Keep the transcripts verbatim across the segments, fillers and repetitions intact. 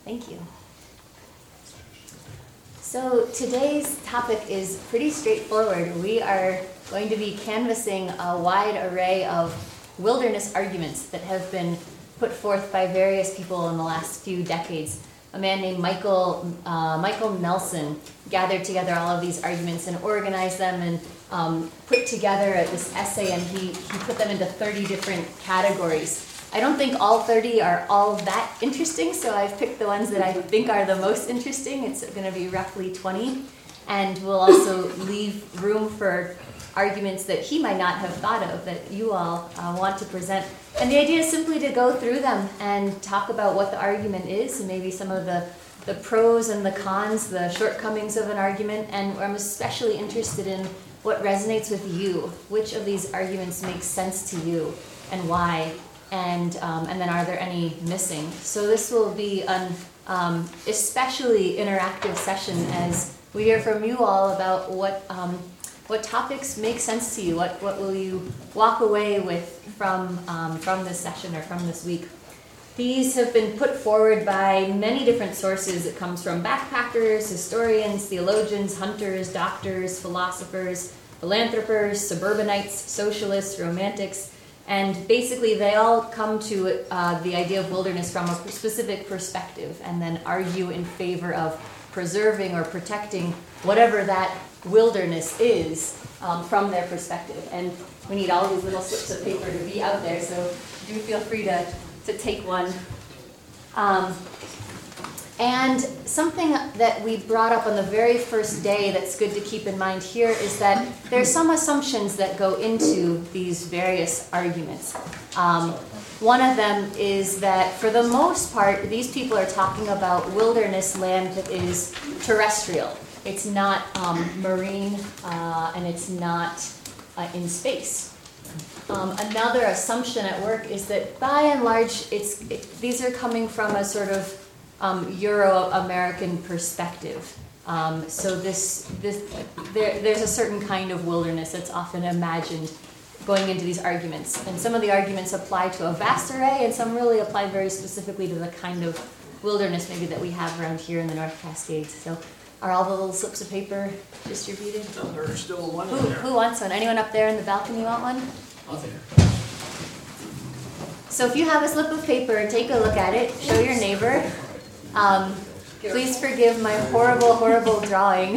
Thank you. So today's topic is pretty straightforward. We are going to be canvassing a wide array of wilderness arguments that have been put forth by various people in the last few decades. A man named Michael uh, Michael Nelson gathered together all of these arguments and organized them and um, put together this essay, and he, he put them into thirty different categories. I don't think all thirty are all that interesting, so I've picked the ones that I think are the most interesting. It's going to be roughly twenty, and we'll also leave room for arguments that he might not have thought of that you all uh, want to present. And the idea is simply to go through them and talk about what the argument is, and maybe some of the, the pros and the cons, the shortcomings of an argument. And I'm especially interested in what resonates with you. Which of these arguments makes sense to you and why? And um, and then are there any missing? So this will be an um, especially interactive session as we hear from you all about what um, what topics make sense to you. What what will you walk away with from um, from this session or from this week? These have been put forward by many different sources. It comes from backpackers, historians, theologians, hunters, doctors, philosophers, philanthropers, suburbanites, socialists, romantics. And basically, they all come to uh, the idea of wilderness from a specific perspective and then argue in favor of preserving or protecting whatever that wilderness is um, from their perspective. And we need all these little slips of paper to be out there, so do feel free to, to take one. Um, And something that we brought up on the very first day that's good to keep in mind here is that there are some assumptions that go into these various arguments. Um, one of them is that for the most part, these people are talking about wilderness land that is terrestrial. It's not um, marine uh, and it's not uh, in space. Um, another assumption at work is that by and large, it's it, these are coming from a sort of Um, Euro-American perspective. Um, so this, this, there, there's a certain kind of wilderness that's often imagined going into these arguments. And some of the arguments apply to a vast array, and some really apply very specifically to the kind of wilderness maybe that we have around here in the North Cascades. So are all the little slips of paper distributed? No, there's still one who, in there. who wants one? Anyone up there in the balcony want one? I'll take it. So if you have a slip of paper, take a look at it, show your neighbor. Um, please forgive my horrible, horrible drawing.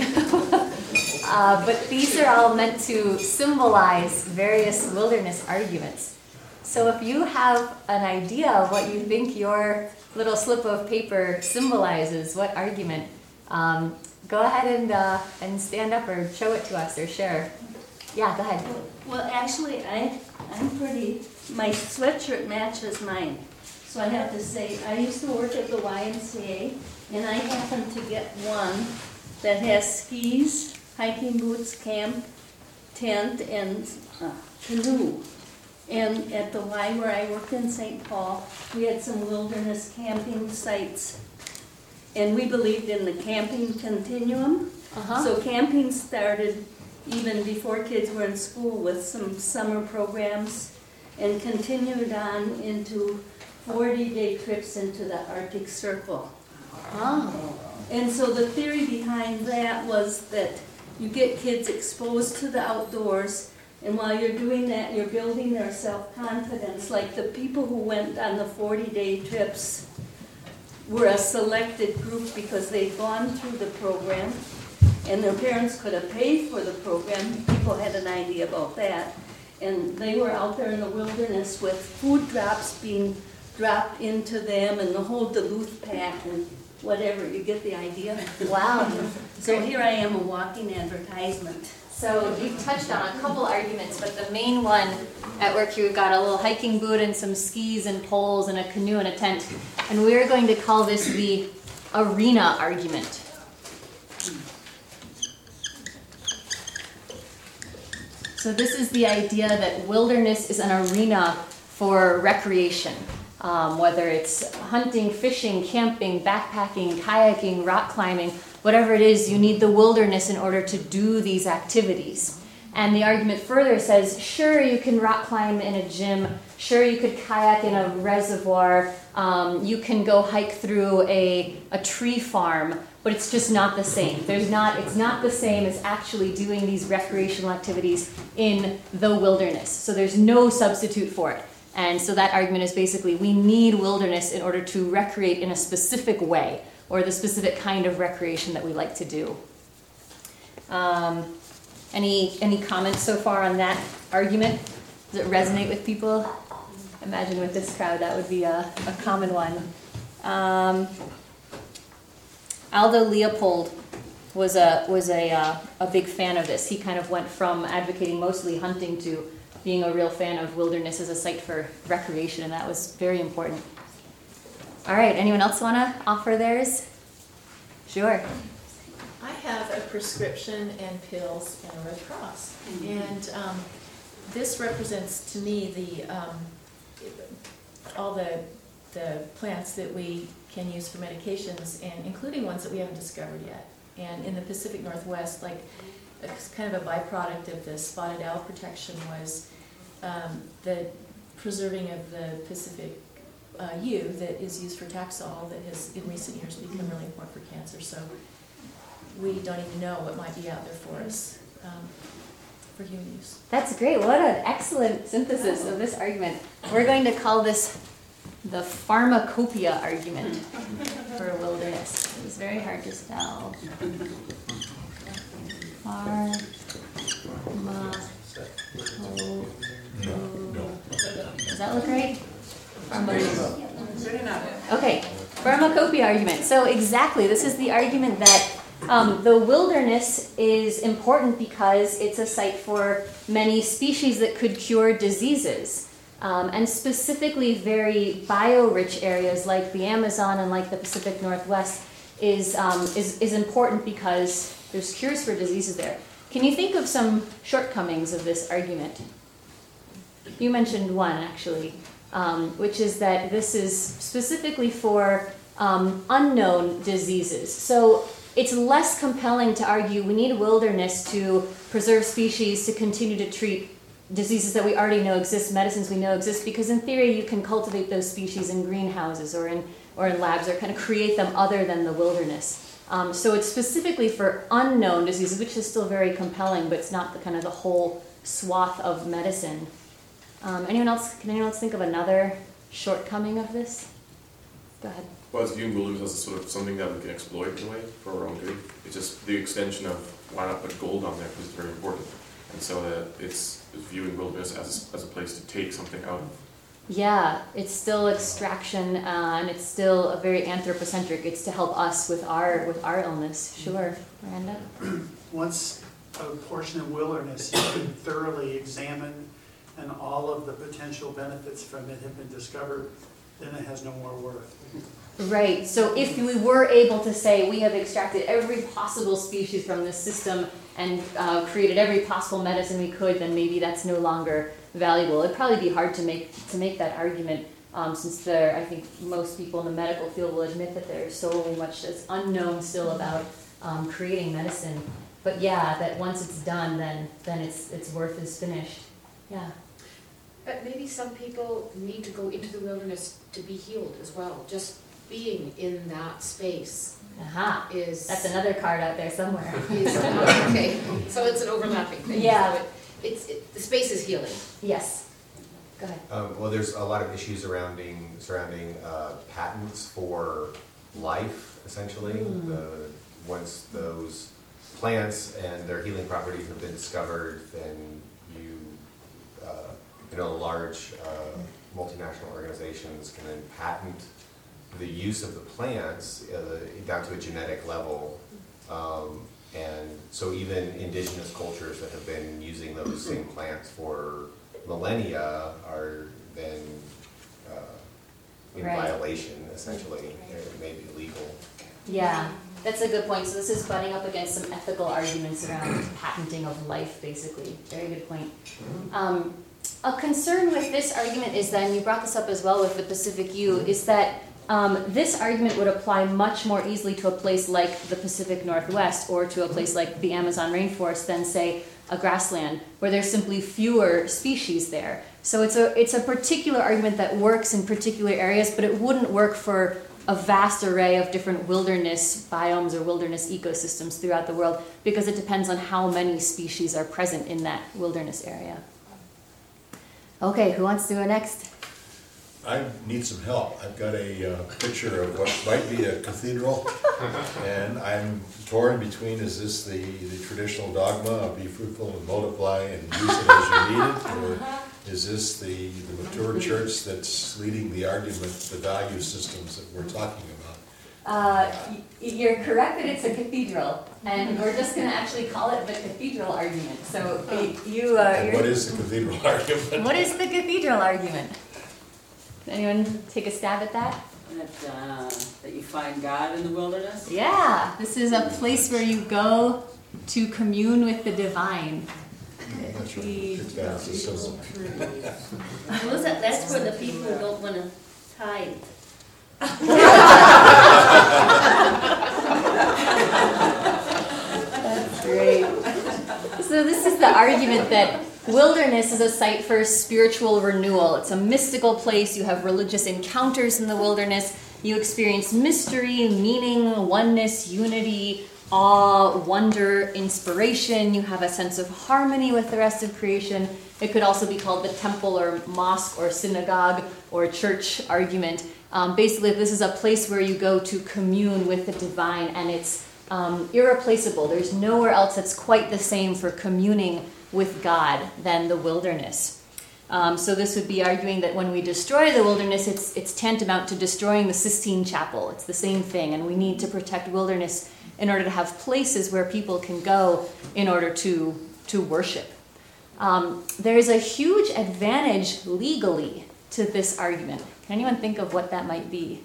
uh, but these are all meant to symbolize various wilderness arguments. So if you have an idea of what you think your little slip of paper symbolizes, what argument, um, go ahead and uh, and stand up or show it to us or share. Yeah, go ahead. Well, actually, I, I'm pretty, my sweatshirt matches mine. So I have to say, I used to work at the Y M C A, and I happened to get one that has skis, hiking boots, camp, tent, and uh, canoe. And at the Y where I worked in Saint Paul, we had some wilderness camping sites. And we believed in the camping continuum. Uh-huh. So camping started even before kids were in school with some summer programs and continued on into forty-day trips into the Arctic Circle. Oh. And so the theory behind that was that you get kids exposed to the outdoors, and while you're doing that, you're building their self-confidence. Like the people who went on the forty-day trips were a selected group because they'd gone through the program, and their parents could have paid for the program. People had an idea about that. And they were out there in the wilderness with food drops being dropped into them and the whole Duluth pack and whatever. You get the idea? Wow. So here I am, a walking advertisement. So you touched on a couple arguments, but the main one at work here, we've got a little hiking boot and some skis and poles and a canoe and a tent. And we're going to call this the arena argument. So this is the idea that wilderness is an arena for recreation. Um, whether it's hunting, fishing, camping, backpacking, kayaking, rock climbing, whatever it is, you need the wilderness in order to do these activities. And the argument further says, sure, you can rock climb in a gym, sure, you could kayak in a reservoir, um, you can go hike through a, a tree farm, but it's just not the same. There's not, it's not the same as actually doing these recreational activities in the wilderness. So there's no substitute for it. And so that argument is basically, we need wilderness in order to recreate in a specific way, or the specific kind of recreation that we like to do. Um, any any comments so far on that argument? Does it resonate with people? Imagine with this crowd that would be a, a common one. Um, Aldo Leopold was a was a uh, a big fan of this. He kind of went from advocating mostly hunting to being a real fan of wilderness as a site for recreation, and that was very important. All right, anyone else want to offer theirs? Sure. I have a prescription and pills and a Red Cross. Mm-hmm. And um, this represents to me the um, all the the plants that we can use for medications, and including ones that we haven't discovered yet. And in the Pacific Northwest, like it's kind of a byproduct of the spotted owl protection was um, the preserving of the Pacific uh, yew that is used for Taxol that has in recent years become really important for cancer. So we don't even know what might be out there for us um, for human use. That's great. What an excellent synthesis of this argument. We're going to call this the pharmacopoeia argument for wilderness. It was very hard to spell. Pharmacopoeia. Does that look right? Pharmacopoeia. Okay, pharmacopoeia argument. So exactly, this is the argument that Um, the wilderness is important because it's a site for many species that could cure diseases. Um, and specifically very bio-rich areas like the Amazon and like the Pacific Northwest is, um, is, is important because there's cures for diseases there. Can you think of some shortcomings of this argument? You mentioned one, actually, um, which is that this is specifically for um, unknown diseases. So it's less compelling to argue we need wilderness to preserve species, to continue to treat diseases that we already know exist, medicines we know exist, because in theory you can cultivate those species in greenhouses or in, or in labs or kind of create them other than the wilderness. Um, so it's specifically for unknown diseases, which is still very compelling, but it's not the kind of the whole swath of medicine. Um, anyone else? Can anyone else think of another shortcoming of this? Go ahead. Well, it's viewing wilderness as a sort of something that we can exploit in a way for our own good. It's just the extension of why not put gold on there because it's very important. And so uh, it's, it's viewing wilderness as, as a place to take something out of. Yeah, it's still extraction uh, and it's still a very anthropocentric. It's to help us with our with our illness. Sure, Miranda? Once a portion of wilderness has been thoroughly examined and all of the potential benefits from it have been discovered, then it has no more worth. Right, so if we were able to say we have extracted every possible species from this system and uh, created every possible medicine we could, then maybe that's no longer valuable. It'd probably be hard to make to make that argument um, since there, I think most people in the medical field will admit that there's so much that's unknown still about um, creating medicine. But yeah, that once it's done, then then it's its worth is finished. Yeah. But maybe some people need to go into the wilderness to be healed as well. Just being in that space Aha. is... That's another card out there somewhere. Is, uh, okay, so it's an overlapping thing. Yeah. So it, it's, it, the space is healing. Yes. Go ahead. Um, well, there's a lot of issues surrounding surrounding uh, patents for life, essentially. Mm. The, once those plants and their healing properties have been discovered, then you, uh, you know, large uh, multinational organizations can then patent the use of the plants uh, down to a genetic level. Um, and so even indigenous cultures that have been using those same plants for millennia are then uh, in right. violation, essentially. It may be illegal. Yeah, that's a good point. So this is butting up against some ethical arguments around patenting of life, basically. Very good point. Um, a concern with this argument is that, and you brought this up as well with the Pacific yew, is that Um, this argument would apply much more easily to a place like the Pacific Northwest or to a place like the Amazon rainforest than, say, a grassland, where there's simply fewer species there. So it's a, it's a particular argument that works in particular areas, but it wouldn't work for a vast array of different wilderness biomes or wilderness ecosystems throughout the world, because it depends on how many species are present in that wilderness area. Okay, who wants to go next? I need some help. I've got a uh, picture of what might be a cathedral, and I'm torn between, is this the, the traditional dogma of be fruitful and multiply and use it as you need it, or is this the, the mature church that's leading the argument, the value systems that we're talking about? Uh, y- you're correct that it's a cathedral, and we're just going to actually call it the cathedral argument. So uh, you. Uh, And you're- what is the cathedral argument? What is the cathedral argument? Anyone take a stab at that? That, uh, that you find God in the wilderness? Yeah, this is a place where you go to commune with the divine. I'm not sure if that's a symbol. Was it, that's where the people who don't want to tithe. That's great. So this is the argument that wilderness is a site for spiritual renewal. It's a mystical place. You have religious encounters in the wilderness. You experience mystery, meaning, oneness, unity, awe, wonder, inspiration. You have a sense of harmony with the rest of creation. It could also be called the temple or mosque or synagogue or church argument. Um, basically, this is a place where you go to commune with the divine, and it's um, irreplaceable. There's nowhere else that's quite the same for communing with God than the wilderness. Um, so this would be arguing that when we destroy the wilderness, it's it's tantamount to destroying the Sistine Chapel. It's the same thing, and we need to protect wilderness in order to have places where people can go in order to, to worship. Um, there is a huge advantage legally to this argument. Can anyone think of what that might be?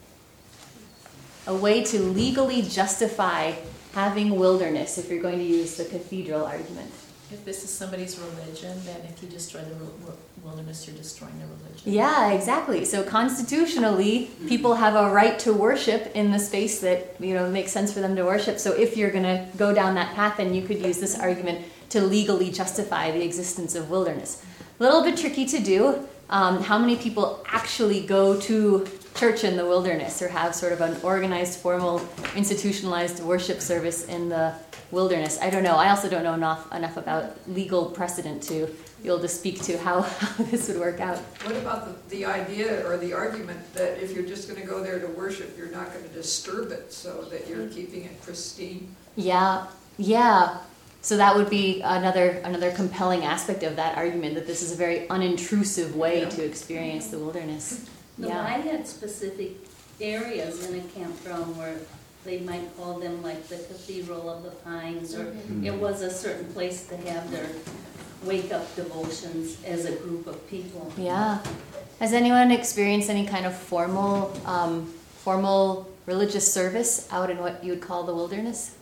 A way to legally justify having wilderness if you're going to use the cathedral argument. If this is somebody's religion, then if you destroy the wil- wilderness, you're destroying their religion. Yeah, exactly. So constitutionally, people have a right to worship in the space that, you know, makes sense for them to worship. So if you're going to go down that path, then you could use this argument to legally justify the existence of wilderness. A little bit tricky to do. Um, how many people actually go to church in the wilderness or have sort of an organized, formal, institutionalized worship service in the wilderness? I don't know. I also don't know enough enough about legal precedent to be able to speak to how, how this would work out. What about the, the idea or the argument that if you're just going to go there to worship, you're not going to disturb it so that you're keeping it pristine? Yeah, yeah. So that would be another another compelling aspect of that argument, that this is a very unintrusive way Yeah. to experience the wilderness. No, Yeah. I had specific areas in a campground where they might call them like the Cathedral of the Pines, or it was a certain place to have their wake-up devotions as a group of people. Yeah. Has anyone experienced any kind of formal um, formal religious service out in what you would call the wilderness?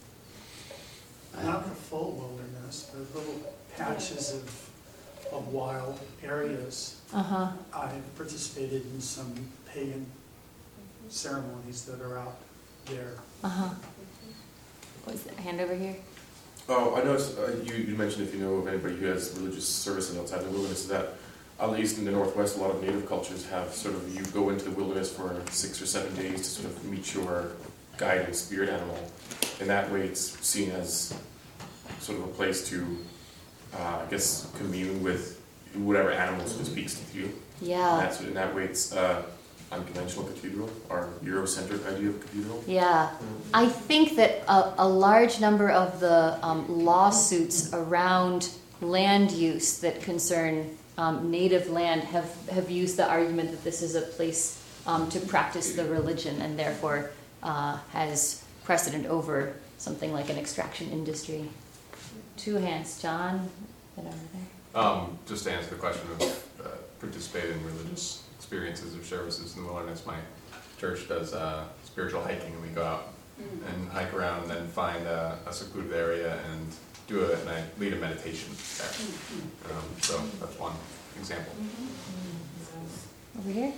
Not the full wilderness, but little patches of, of wild areas. Uh-huh. I've participated in some pagan ceremonies that are out there. Uh-huh. What's that? Hand over here. Oh, I noticed uh, you, you mentioned if you know of anybody who has religious services outside the wilderness, that at least in the Northwest, a lot of native cultures have sort of, you go into the wilderness for six or seven days to sort of meet your guiding spirit animal. In that way, it's seen as sort of a place to, uh, I guess, commune with whatever animal sort of speaks to you. And Yeah. that's, in that way, it's uh, unconventional cathedral, or Eurocentric idea of cathedral. Yeah. I think that a, a large number of the um, lawsuits around land use that concern um, native land have, have used the argument that this is a place um, to practice the religion, and therefore uh, has precedent over something like an extraction industry. Two hands. John, get over there. Um, just to answer the question of uh, participate in religious experiences or services in the wilderness, my church does uh, spiritual hiking, and we go out and hike around and then find a, a secluded area and do a, and I lead a meditation there. Um, so that's one example. Over here.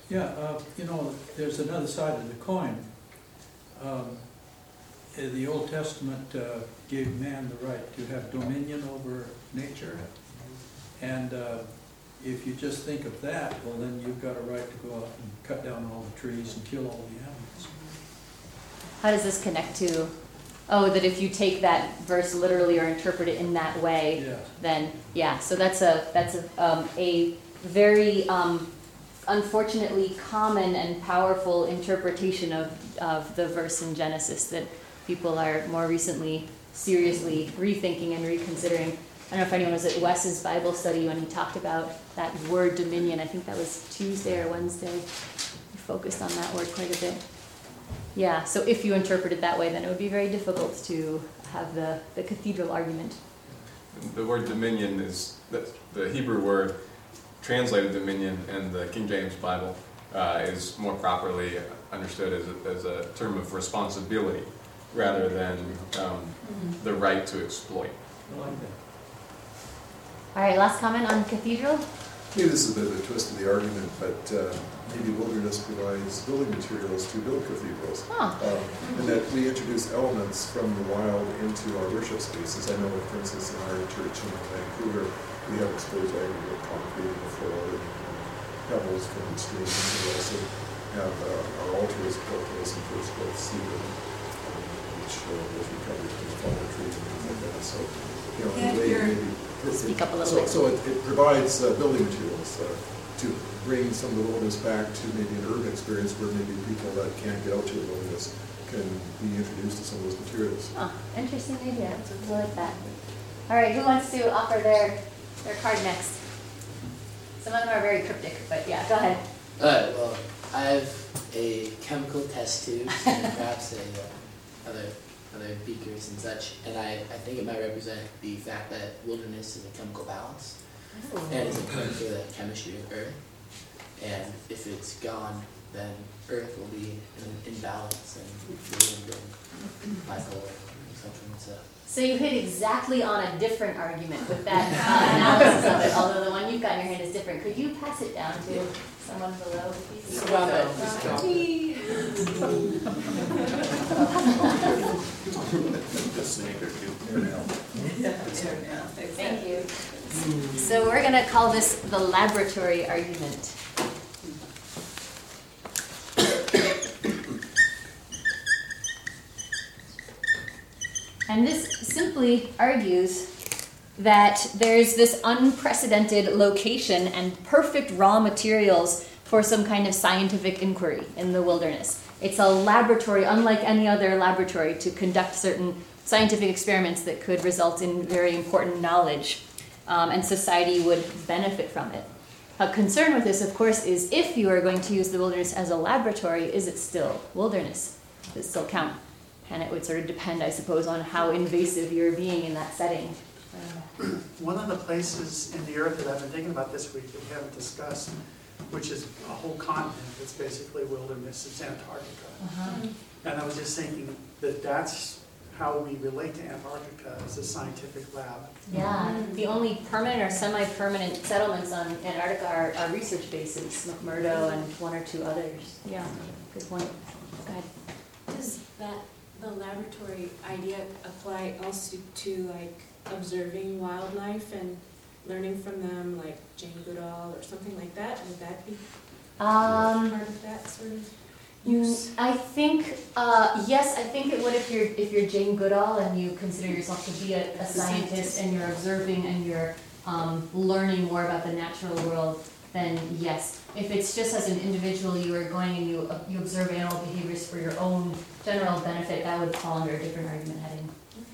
Yeah, uh, you know, there's another side of the coin. Um, uh, The Old Testament uh, gave man the right to have dominion over nature. And uh, if you just think of that, well, then you've got a right to go out and cut down all the trees and kill all the animals. How does this connect to, oh, that if you take that verse literally or interpret it in that way, Yeah. then, yeah, so that's a, that's a, um, a very, um, unfortunately common and powerful interpretation of, of the verse in Genesis that people are more recently seriously rethinking and reconsidering. I don't know if anyone was at Wes's Bible study when he talked about that word dominion. I think that was Tuesday or Wednesday. He focused on that word quite a bit. Yeah, so if you interpret it that way, then it would be very difficult to have the, the cathedral argument. The word dominion is, the, the Hebrew word translated dominion in the King James Bible uh, is more properly understood as a, as a term of responsibility rather than um, Mm-hmm. the right to exploit. I like that. All right, last comment on cathedral? Maybe this is a bit of a twist of the argument, but uh, maybe wilderness provides building materials to build cathedrals. Huh. Um, and that we introduce elements from the wild into our worship spaces. I know, for instance, in our church in Vancouver, we have exposed aggregate concrete in the floor and pebbles from the streams. And we also have uh, our altars built with some first growth cedar, um, which uh, was recovered from the fallen tree and things like that. So, you know, Yeah, the way you're- maybe Speak up a little so, bit. so it, it provides uh, building materials uh, to bring some of the wilderness back to maybe an urban experience where maybe people that can't get out to the wilderness can be introduced to some of those materials. Oh, interesting idea. I like that. All right, who wants to offer their, their card next? Some of them are very cryptic, but yeah, go ahead. Alright, well, I have a chemical test tube and perhaps a, uh, other other beakers and such, and I, I think it might represent the fact that wilderness is a chemical balance, and it's important for the chemistry of Earth, and if it's gone, then Earth will be in an imbalance, and we will go bipolar or something, so. So you hit exactly on a different argument with that uh, analysis of it, although the one you've got in your hand is different. Could you pass it down to someone below, please? Thank you. So we're going to call this the laboratory argument. And this simply argues that there's this unprecedented location and perfect raw materials for some kind of scientific inquiry in the wilderness. It's a laboratory, unlike any other laboratory, to conduct certain scientific experiments that could result in very important knowledge, um, and society would benefit from it. A concern with this, of course, is if you are going to use the wilderness as a laboratory, is it still wilderness? Does it still count? And it would sort of depend, I suppose, on how invasive you're being in that setting. One of the places in the earth that I've been thinking about this week that we haven't discussed, which is a whole continent that's basically wilderness, is Antarctica. Uh-huh. And I was just thinking that that's how we relate to Antarctica as a scientific lab. Yeah, the only permanent or semi-permanent settlements on Antarctica are, are research bases, McMurdo and one or two others. Yeah, good point. Go ahead. Does that, the laboratory idea apply also to like observing wildlife and learning from them, like Jane Goodall or something like that? Would that be Um, part of that sort of use? I think, uh, yes, I think it would if you're, if you're Jane Goodall and you consider yourself to be a, a scientist and you're observing and you're um, learning more about the natural world, then yes. If it's just as an individual, you are going and you, uh, you observe animal behaviors for your own general benefit, that would fall under a different argument heading.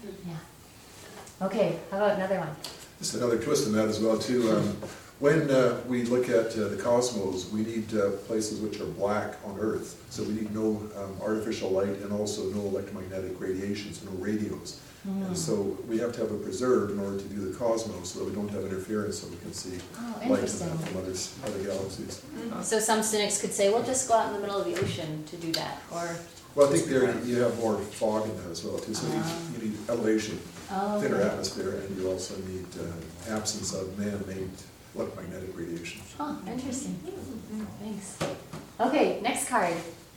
Yeah. Okay, how about another one? Just another twist in that as well too. Um, when uh, we look at uh, the cosmos, we need uh, places which are black on Earth. So we need no um, artificial light and also no electromagnetic radiation, so no radios. Mm. And so we have to have it preserved in order to do the cosmos so that we don't have interference, so we can see Oh, light interesting. from others, other galaxies. Mm-hmm. So some cynics could say, well, just go out in the middle of the ocean to do that, or... Well, I think there you have more fog in that as well too. So you, you need elevation, Oh, thinner okay. atmosphere, and you also need uh, absence of man-made electromagnetic radiation. Oh, interesting. Thanks. Okay, next card.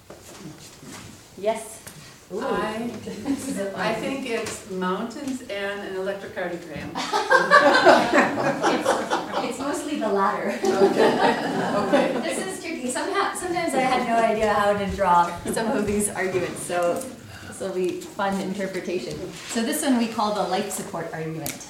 Yes? Ooh. I, I think it's mountains and an electrocardiogram. it's, it's mostly the latter. Okay. Okay. This is tricky. Somehow, sometimes I had no idea how to draw some of these arguments, so this will be fun interpretation. So this one we call the life support argument.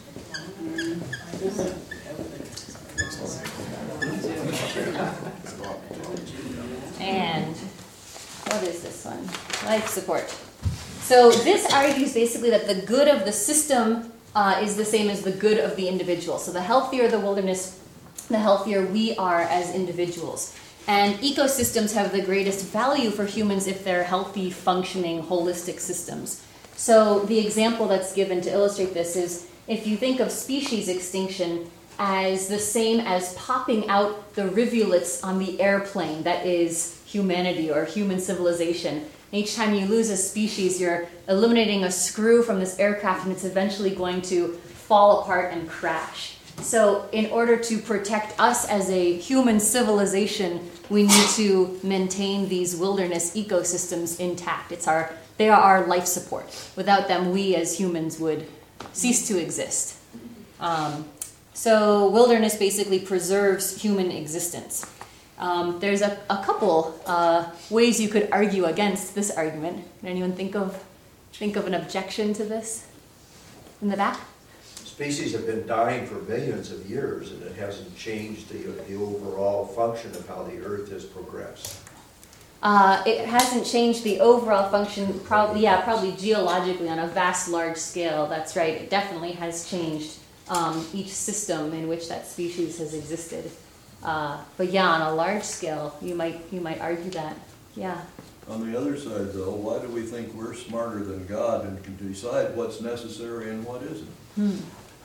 And what is this one? Life support. So this argues basically that the good of the system uh, is the same as the good of the individual. So the healthier the wilderness, the healthier we are as individuals. And ecosystems have the greatest value for humans if they're healthy, functioning, holistic systems. So the example that's given to illustrate this is if you think of species extinction as the same as popping out the rivulets on the airplane that is humanity or human civilization. Each time you lose a species, you're eliminating a screw from this aircraft and it's eventually going to fall apart and crash. So in order to protect us as a human civilization, we need to maintain these wilderness ecosystems intact. It's our, they are our life support. Without them, we as humans would cease to exist. Um, so wilderness basically preserves human existence. Um, there's a, a couple uh, ways you could argue against this argument. Can anyone think of think of an objection to this? In the back? Species have been dying for millions of years, and it hasn't changed the, the overall function of how the Earth has progressed. Uh, it hasn't changed the overall function, probably, yeah, probably geologically on a vast, large scale. That's right. It definitely has changed um, each system in which that species has existed. Uh, but yeah, on a large scale, you might you might argue that. Yeah. On the other side, though, why do we think we're smarter than God and can decide what's necessary and what isn't? Hmm.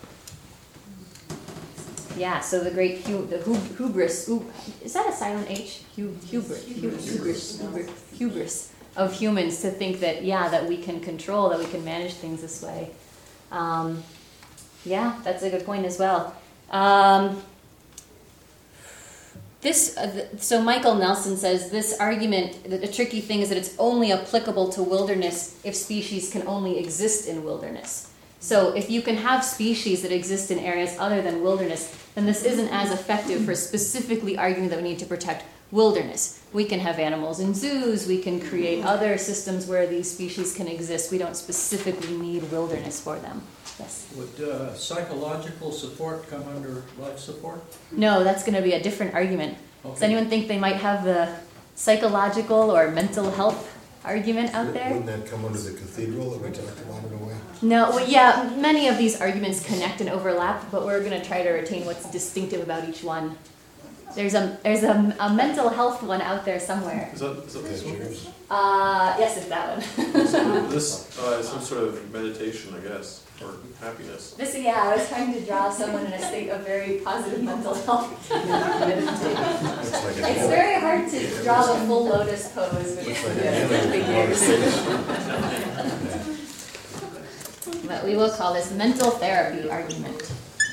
Yeah. So the great hu- the hu- hubris. Ooh, is that a silent H? Hu- hubris. Hubris. Hubris. Hubris. Hubris of humans to think that yeah that we can control, that we can manage things this way. Um, yeah, that's a good point as well. Um, This, uh, th- so Michael Nelson says this argument, the, the tricky thing is that it's only applicable to wilderness if species can only exist in wilderness. So if you can have species that exist in areas other than wilderness, then this isn't as effective for specifically arguing that we need to protect wilderness. We can have animals in zoos, we can create other systems where these species can exist. We don't specifically need wilderness for them. Yes? Would uh, psychological support come under life support? No, that's going to be a different argument. Okay. Does anyone think they might have the psychological or mental health argument out there? Wouldn't that come under the cathedral that we talked about in a way? No, well, yeah, many of these arguments connect and overlap, but we're going to try to retain what's distinctive about each one. There's a there's a, a mental health one out there somewhere. Is that, is that this one? Uh, yes, it's that one. So this uh, is some sort of meditation, I guess, or happiness. This, yeah, I was trying to draw someone in a state of very positive mental health. It's very hard to draw the full lotus pose with figures. But we will call this mental therapy argument.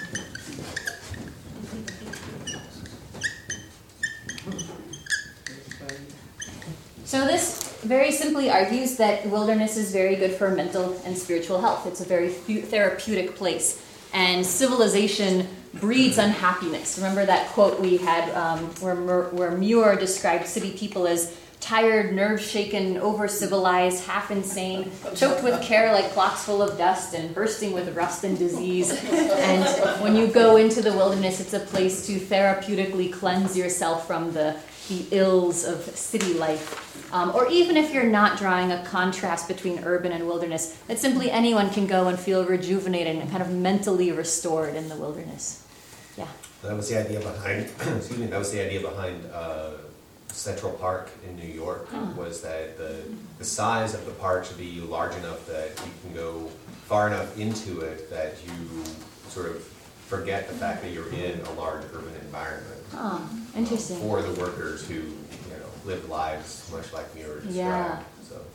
So this very simply argues that wilderness is very good for mental and spiritual health. It's a very therapeutic place. And civilization breeds unhappiness. Remember that quote we had um, where, where Muir described city people as tired, nerve-shaken, over-civilized, half-insane, choked with care like clocks full of dust, and bursting with rust and disease. And when you go into the wilderness, it's a place to therapeutically cleanse yourself from the, the ills of city life. Um, or even if you're not drawing a contrast between urban and wilderness, that simply anyone can go and feel rejuvenated and kind of mentally restored in the wilderness. Yeah. That was the idea behind, excuse me, that was the idea behind uh, Central Park in New York, Huh. was that the, the size of the park should be large enough that you can go far enough into it that you sort of forget the fact that you're in a large urban environment. Oh, interesting. For the workers who, you know, live lives much like Muir described. Yeah. So.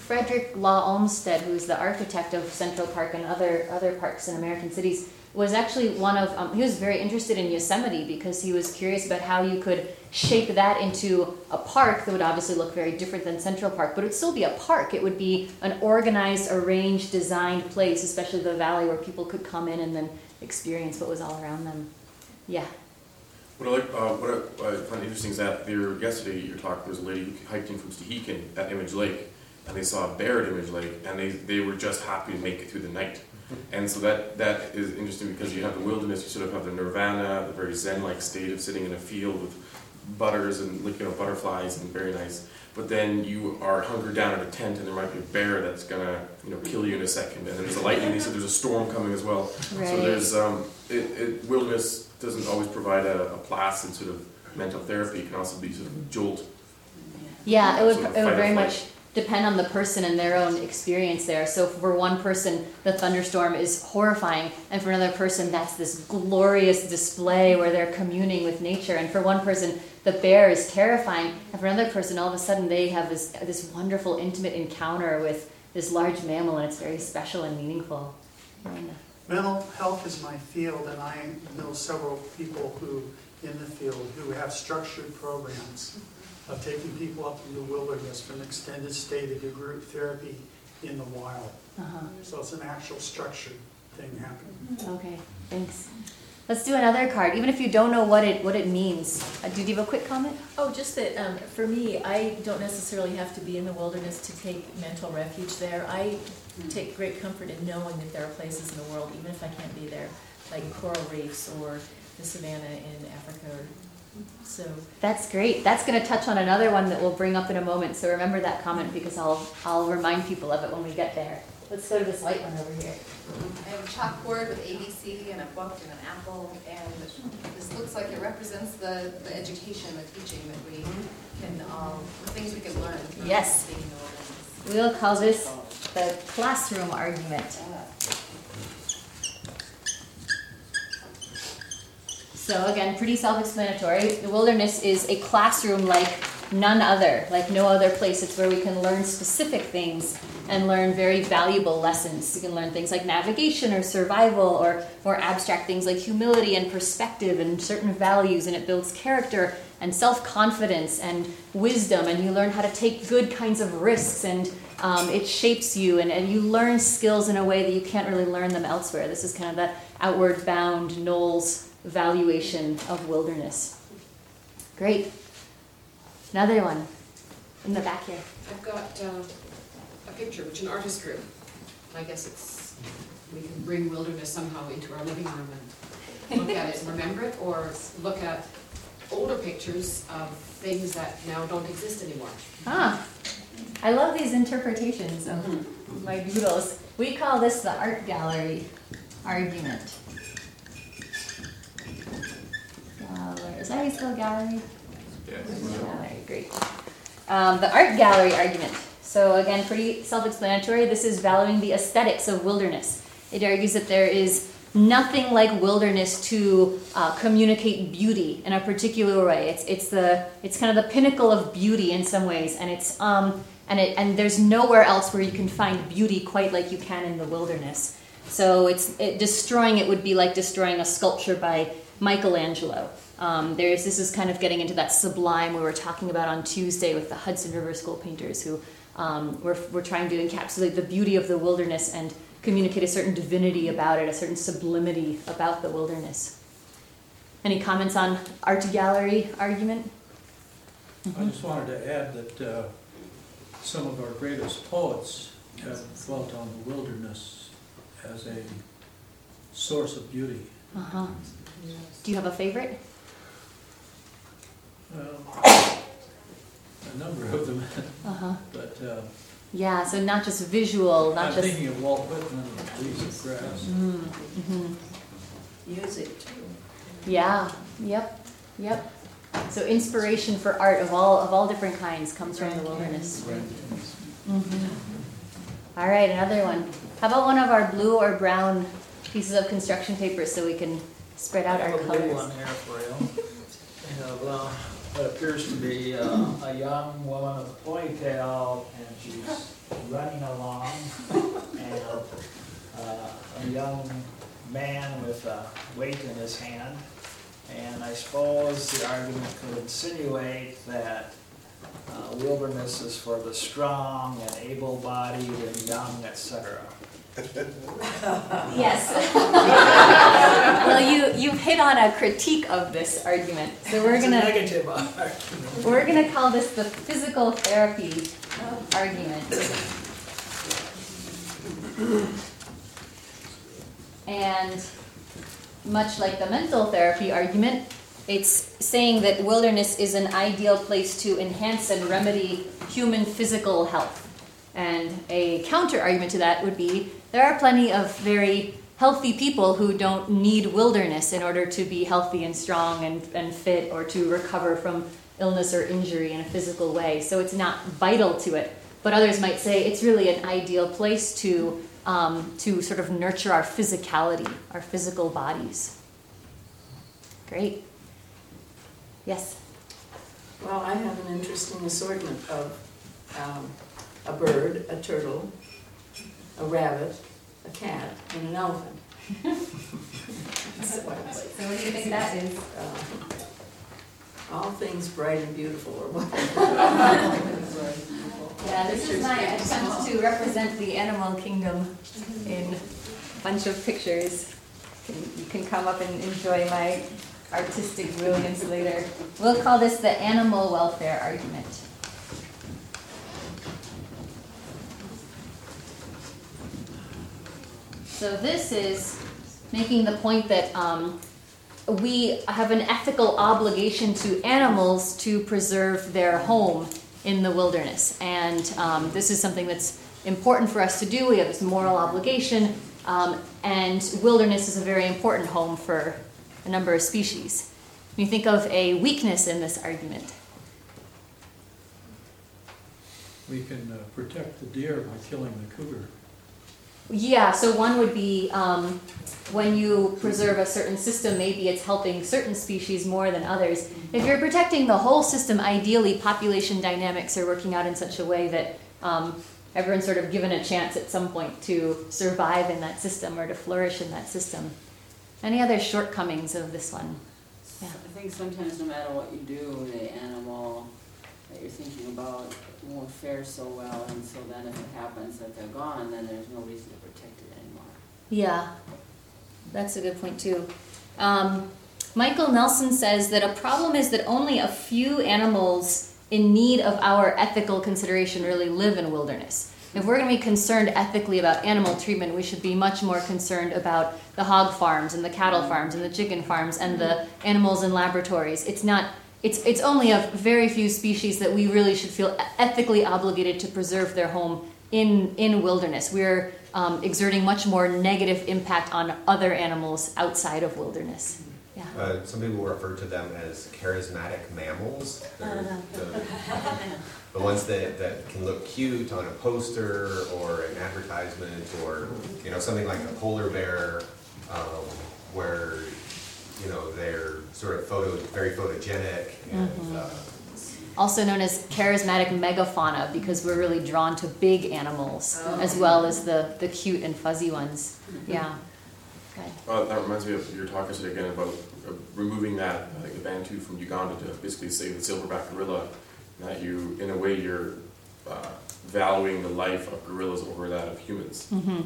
Frederick Law Olmsted, who's the architect of Central Park and other other parks in American cities, was actually one of, um, he was very interested in Yosemite because he was curious about how you could shape that into a park that would obviously look very different than Central Park, but it would still be a park. It would be an organized, arranged, designed place, especially the valley, where people could come in and then experience what was all around them. Yeah. What I like, uh, what I, I find interesting is that there, yesterday, your talk, there was a lady who hiked in from Stehekin at Image Lake, and they saw a bear at Image Lake, and they, they were just happy to make it through the night. And so that, that is interesting because you have the wilderness, you sort of have the nirvana, the very zen-like state of sitting in a field with butters and looking at butterflies and very nice. But then you are hunkered down in a tent and there might be a bear that's gonna, you know, kill you in a second. And there's a lightning, they said there's a storm coming as well. Right. So there's, um, it, it, wilderness doesn't always provide a, a placid sort of mental therapy. It can also be sort of jolt. Yeah, it would, Sort of it would fight or very flight. much depend on the person and their own experience there. So for one person, the thunderstorm is horrifying, and for another person, that's this glorious display where they're communing with nature. And for one person, the bear is terrifying, and for another person, all of a sudden, they have this this wonderful, intimate encounter with this large mammal, and it's very special and meaningful. And, Mental health is my field, and I know several people who, in the field, who have structured programs of taking people up in the wilderness for an extended stay to do group therapy in the wild. uh-huh. So it's an actual structured thing happening. Okay, thanks. Let's do another card, even if you don't know what it what it means. Uh, did you have a quick comment? Oh, just that, um, for me, I don't necessarily have to be in the wilderness to take mental refuge there. I take great comfort in knowing that there are places in the world, even if I can't be there, like coral reefs or the savannah in Africa. So That's great. That's going to touch on another one that we'll bring up in a moment. So remember that comment because I'll I'll remind people of it when we get there. Let's go to this white one over here. I have a chalkboard with A B C and a book and an apple, and this looks like it represents the, the education, the teaching that we can, um, the things we can learn from Yes. being in the wilderness. We'll call this the classroom argument. So again, pretty self-explanatory. The wilderness is a classroom like none other, like no other place. It's where we can learn specific things and learn very valuable lessons. You can learn things like navigation or survival, or more abstract things like humility and perspective and certain values, and it builds character and self-confidence and wisdom, and you learn how to take good kinds of risks, and um, it shapes you, and, and you learn skills in a way that you can't really learn them elsewhere. This is kind of the outward bound Knowles valuation of wilderness. Great. Another one in the back here. I've got uh, a picture which an artist drew. I guess it's, we can bring wilderness somehow into our living room and look at it and remember it, or look at older pictures of things that now don't exist anymore. Ah, I love these interpretations of Mhm. my doodles. We call this the art gallery argument. Gallery. Is that how you spell gallery? Yeah. Gallery, great. Um, the art gallery argument. So again, pretty self-explanatory. This is valuing the aesthetics of wilderness. It argues that there is nothing like wilderness to uh, communicate beauty in a particular way. It's it's the it's kind of the pinnacle of beauty in some ways, and it's um and it and there's nowhere else where you can find beauty quite like you can in the wilderness. So it's it, destroying it would be like destroying a sculpture by Michelangelo. Um, there's this is kind of getting into that sublime we were talking about on Tuesday with the Hudson River School painters who um, were were trying to encapsulate the beauty of the wilderness and communicate a certain divinity about it, a certain sublimity about the wilderness. Any comments on art gallery argument? I just wanted to add that uh, some of our greatest poets have dwelt on the wilderness as a source of beauty. Uh-huh. Do you have a favorite? Well, a number of them. Uh-huh. But uh, Yeah, so not just visual, not I'm just... thinking of Walt Whitman and Leaves of Grass. Mm, mm-hmm. Music too. Yeah, yep, yep. So inspiration for art of all of all different kinds comes from the wilderness. Mm-hmm. All right, another one. How about one of our blue or brown pieces of construction paper so we can spread out I our have a colors? blue one here for you. I have uh, what appears to be uh, a young woman with a ponytail, and she's running along, and uh, a young man with a weight in his hand. And I suppose the argument could insinuate that uh, wilderness is for the strong and able-bodied and young, et cetera. Yes. Well, you, you've hit on a critique of this argument. So we're It's a gonna negative argument. we're gonna call this the physical therapy argument. And much like the mental therapy argument, it's saying that wilderness is an ideal place to enhance and remedy human physical health. And a counter argument to that would be there are plenty of very healthy people who don't need wilderness in order to be healthy and strong and, and fit or to recover from illness or injury in a physical way. So it's not vital to it. But others might say it's really an ideal place to um, to sort of nurture our physicality, our physical bodies. Great. Yes? Well, I have an interesting assortment of um, a bird, a turtle, a rabbit, a cat, and an elephant. So what do you think that is? Uh, all things bright and beautiful, or whatever. Yeah, this is my attempt to represent the animal kingdom in a bunch of pictures. You can come up and enjoy my artistic brilliance later. We'll call this the animal welfare argument. So this is making the point that um, we have an ethical obligation to animals to preserve their home in the wilderness. And um, this is something that's important for us to do. We have this moral obligation. Um, and wilderness is a very important home for a number of species. When you think of a weakness in this argument. We can uh, protect the deer by killing the cougar. Yeah, so one would be um, when you preserve a certain system, maybe it's helping certain species more than others. If you're protecting the whole system, ideally population dynamics are working out in such a way that um, everyone's sort of given a chance at some point to survive in that system or to flourish in that system. Any other shortcomings of this one? Yeah. I think sometimes no matter what you do, the animal that you're thinking about won't fare so well, and so then if it happens that they're gone, then there's no reason to protect it anymore. Yeah, that's a good point too. Um, Michael Nelson says that a problem is that only a few animals in need of our ethical consideration really live in wilderness. If we're going to be concerned ethically about animal treatment, we should be much more concerned about the hog farms and the cattle farms and the chicken farms and the animals in laboratories. It's not. It's it's only a very few species that we really should feel ethically obligated to preserve their home in in wilderness. We're um, exerting much more negative impact on other animals outside of wilderness. Yeah. Uh, some people refer to them as charismatic mammals. They're the, the ones that, that can look cute on a poster or an advertisement, or you know something like a polar bear, um, where you know they're sort of photo very photogenic and. Mm-hmm. Uh, Also known as charismatic megafauna, because we're really drawn to big animals oh. as well as the, the cute and fuzzy ones. Yeah. Okay. Uh, that reminds me of your talk yesterday again about uh, removing that, like the Bantu from Uganda, to basically save the silverback gorilla. That you, in a way, you're uh, valuing the life of gorillas over that of humans. Mm-hmm.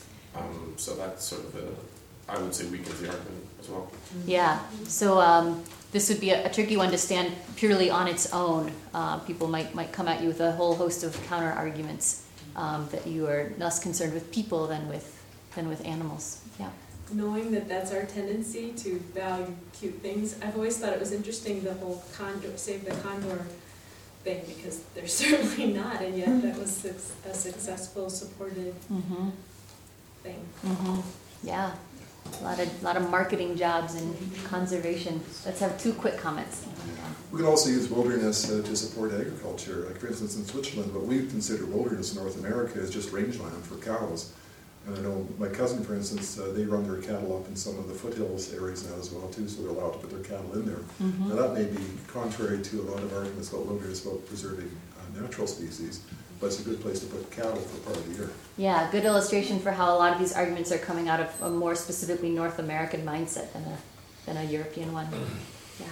Um, so that's sort of the, I would say, weakens the argument as well. Yeah. So um, this would be a, a tricky one to stand purely on its own. Uh, people might might come at you with a whole host of counter arguments um, that you are less concerned with people than with than with animals. Yeah. Knowing that that's our tendency to value cute things, I've always thought it was interesting, the whole condor, save the condor thing, because they're certainly not, and yet that was a successful, supported mm-hmm. thing. Mm-hmm. Yeah. A lot of lot of marketing jobs and conservation. Let's have two quick comments. We can also use wilderness uh, to support agriculture. Like for instance in Switzerland, what we consider wilderness in North America is just rangeland for cows. And I know my cousin, for instance, uh, they run their cattle up in some of the foothills areas now as well too, so they're allowed to put their cattle in there. Mm-hmm. Now that may be contrary to a lot of arguments about wilderness, about preserving uh, natural species. but it's a good place to put cattle for part of the year. Yeah, good illustration for how a lot of these arguments are coming out of a more specifically North American mindset than a than a European one. Yeah.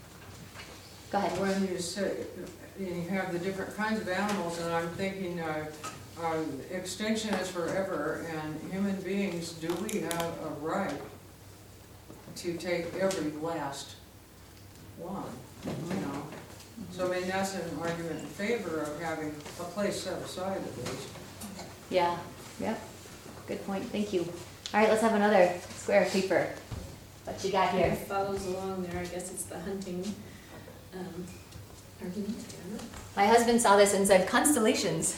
Go ahead. When you say, you have the different kinds of animals, and I'm thinking uh, uh, extinction is forever, and human beings, do we have a right to take every last one, you know? So I mean, that's an argument in favor of having a place set aside at least. Yeah, yep. Good point, thank you. All right, let's have another square of paper. What you got here? It follows along there, I guess it's the hunting um, argument. My husband saw this and said, constellations.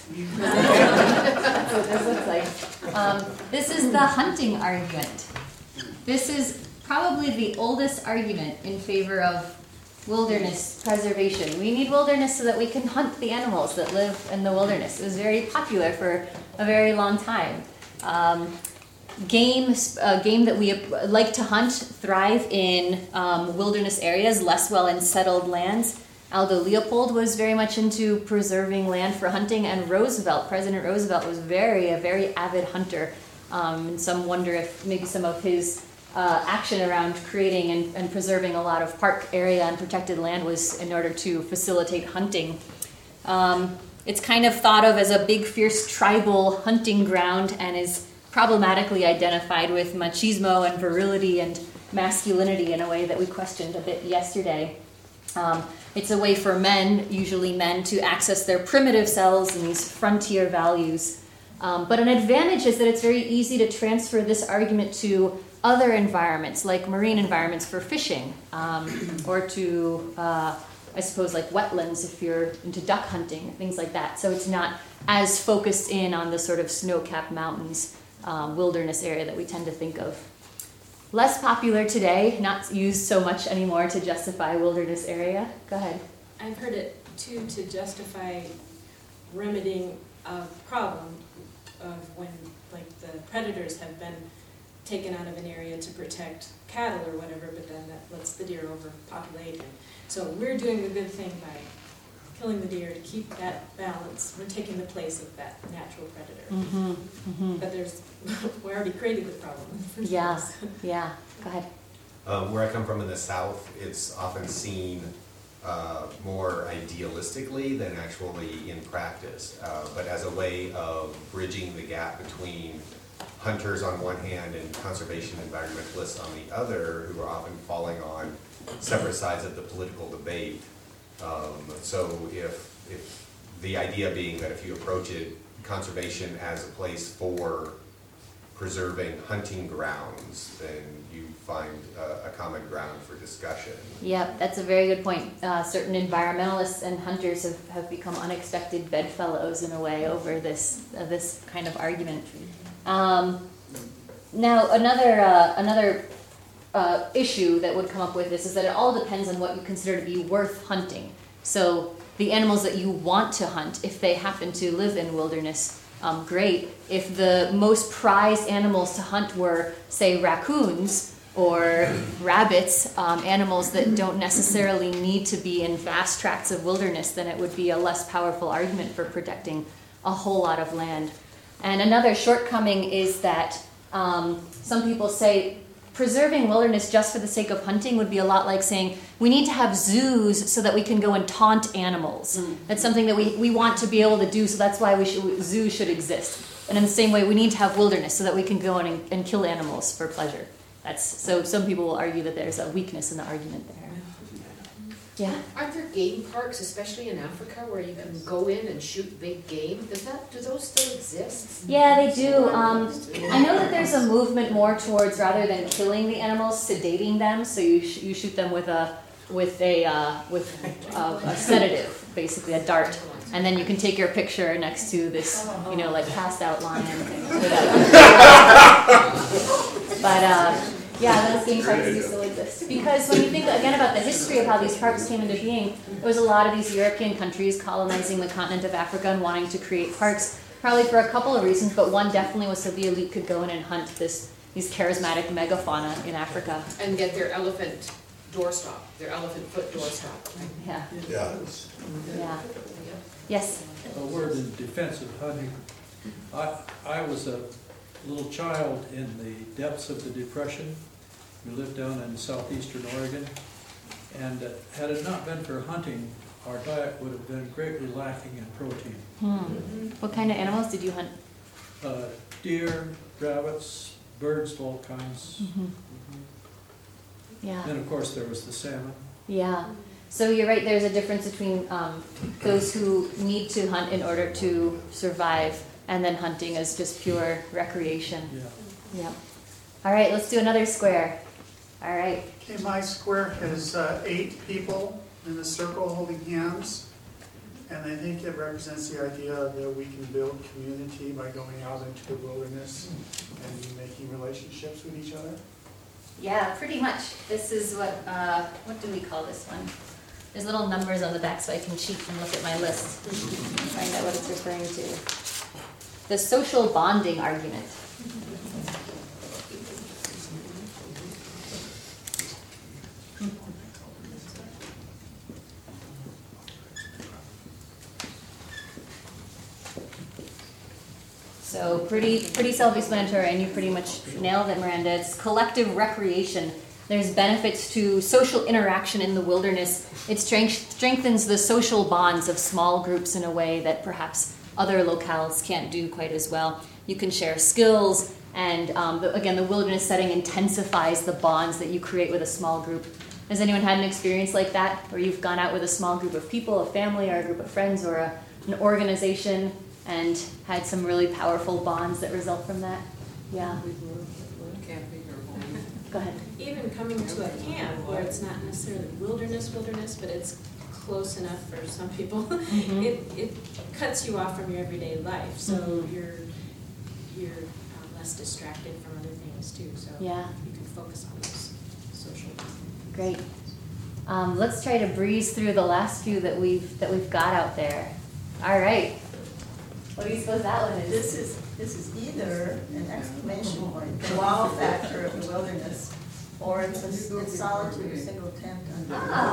That's what this looks like. Um, this is the hunting argument. This is probably the oldest argument in favor of wilderness preservation. We need wilderness so that we can hunt the animals that live in the wilderness. It was very popular for a very long time. Um, game, uh, game that we like to hunt thrive in um, wilderness areas, less well in settled lands. Aldo Leopold was very much into preserving land for hunting, and Roosevelt, President Roosevelt, was very a very avid hunter. Um, and some wonder if maybe some of his uh, action around creating and, and preserving a lot of park area and protected land was in order to facilitate hunting. Um, it's kind of thought of as a big, fierce tribal hunting ground, and is problematically identified with machismo and virility and masculinity in a way that we questioned a bit yesterday. Um, it's a way for men, usually men, to access their primitive selves and these frontier values. Um, but an advantage is that it's very easy to transfer this argument to other environments, like marine environments for fishing, um, or to, uh, I suppose, like wetlands if you're into duck hunting, things like that. So it's not as focused in on the sort of snow-capped mountains, um, wilderness area that we tend to think of. Less popular today, not used so much anymore to justify wilderness area. Go ahead. I've heard it too to justify remedying a problem of when, like, the predators have been taken out of an area to protect cattle or whatever, but then that lets the deer overpopulate. And so we're doing the good thing by killing the deer to keep that balance. We're taking the place of that natural predator. Mm-hmm, mm-hmm. But there's, we already created the problem in the first Yeah, place. yeah. Go ahead. Um, where I come from in the South, it's often seen uh, more idealistically than actually in practice, uh, but as a way of bridging the gap between hunters on one hand and conservation environmentalists on the other, who are often falling on separate sides of the political debate. Um, so if, if the idea being that if you approach it, conservation as a place for preserving hunting grounds, then you find uh, a common ground for discussion. Yep, that's a very good point. Uh, certain environmentalists and hunters have, have become unexpected bedfellows in a way over this uh, this kind of argument. Um, now, another uh, another uh, issue that would come up with this is that it all depends on what you consider to be worth hunting. So the animals that you want to hunt, if they happen to live in wilderness, um, great. If the most prized animals to hunt were, say, raccoons or rabbits, um, animals that don't necessarily need to be in vast tracts of wilderness, then it would be a less powerful argument for protecting a whole lot of land. And another shortcoming is that um, some people say preserving wilderness just for the sake of hunting would be a lot like saying we need to have zoos so that we can go and taunt animals. Mm. That's something that we, we want to be able to do, so that's why we should, zoos should exist. And in the same way, we need to have wilderness so that we can go in and, and kill animals for pleasure. That's, so some people will argue that there's a weakness in the argument there. Yeah. Aren't there game parks, especially in Africa, where you can go in and shoot big game? Does that, do those still exist? Yeah, they do. Um, I know that there's a movement more towards, rather than killing the animals, sedating them. So you sh- you shoot them with a with a uh, with a, a sedative, basically a dart, and then you can take your picture next to this, you know, like passed out lion. But. Uh, Yeah, those game parks do still exist. Because when you think, again, about the history of how these parks came into being, there was a lot of these European countries colonizing the continent of Africa and wanting to create parks, probably for a couple of reasons, but one definitely was so the elite could go in and hunt this these charismatic megafauna in Africa. And get their elephant doorstop, their elephant foot doorstop, right? Yeah, Yeah. yeah. Yes? A word in defense of hunting. I, I was a little child in the depths of the Depression. We lived down in southeastern Oregon. And uh, had it not been for hunting, our diet would have been greatly lacking in protein. Hmm. What kind of animals did you hunt? Uh, deer, rabbits, birds of all kinds. Mm-hmm. Yeah. Then, of course, there was the salmon. Yeah. So you're right, there's a difference between um, those who need to hunt in order to survive and then hunting as just pure recreation. Yeah. Yeah. All right, let's do another square. All right. Okay, my square has uh, eight people in a circle holding hands. And I think it represents the idea that we can build community by going out into the wilderness and making relationships with each other. Yeah, pretty much. This is what, uh, what do we call this one? There's little numbers on the back so I can cheat and look at my list. Find out what it's referring to. The social bonding argument. So pretty, pretty self-explanatory, and you pretty much nailed it, Miranda. It's collective recreation. There's benefits to social interaction in the wilderness. It strength, strengthens the social bonds of small groups in a way that perhaps other locales can't do quite as well. You can share skills, and um, the, again, the wilderness setting intensifies the bonds that you create with a small group. Has anyone had an experience like that, where you've gone out with a small group of people, a family, or a group of friends, or a, an organization, and had some really powerful bonds that result from that? Yeah. Go ahead. Even coming to a camp where it's not necessarily wilderness, wilderness, but it's close enough for some people, mm-hmm. it, it cuts you off from your everyday life, so mm-hmm. you're you're uh, less distracted from other things too. So yeah. you can focus on those social. Great. Um, let's try to breeze through the last few that we've that we've got out there. All right. What do you suppose that one is? This is this is either an exclamation point, the wow factor of the wilderness, or it's a it's solitude, a single tent under.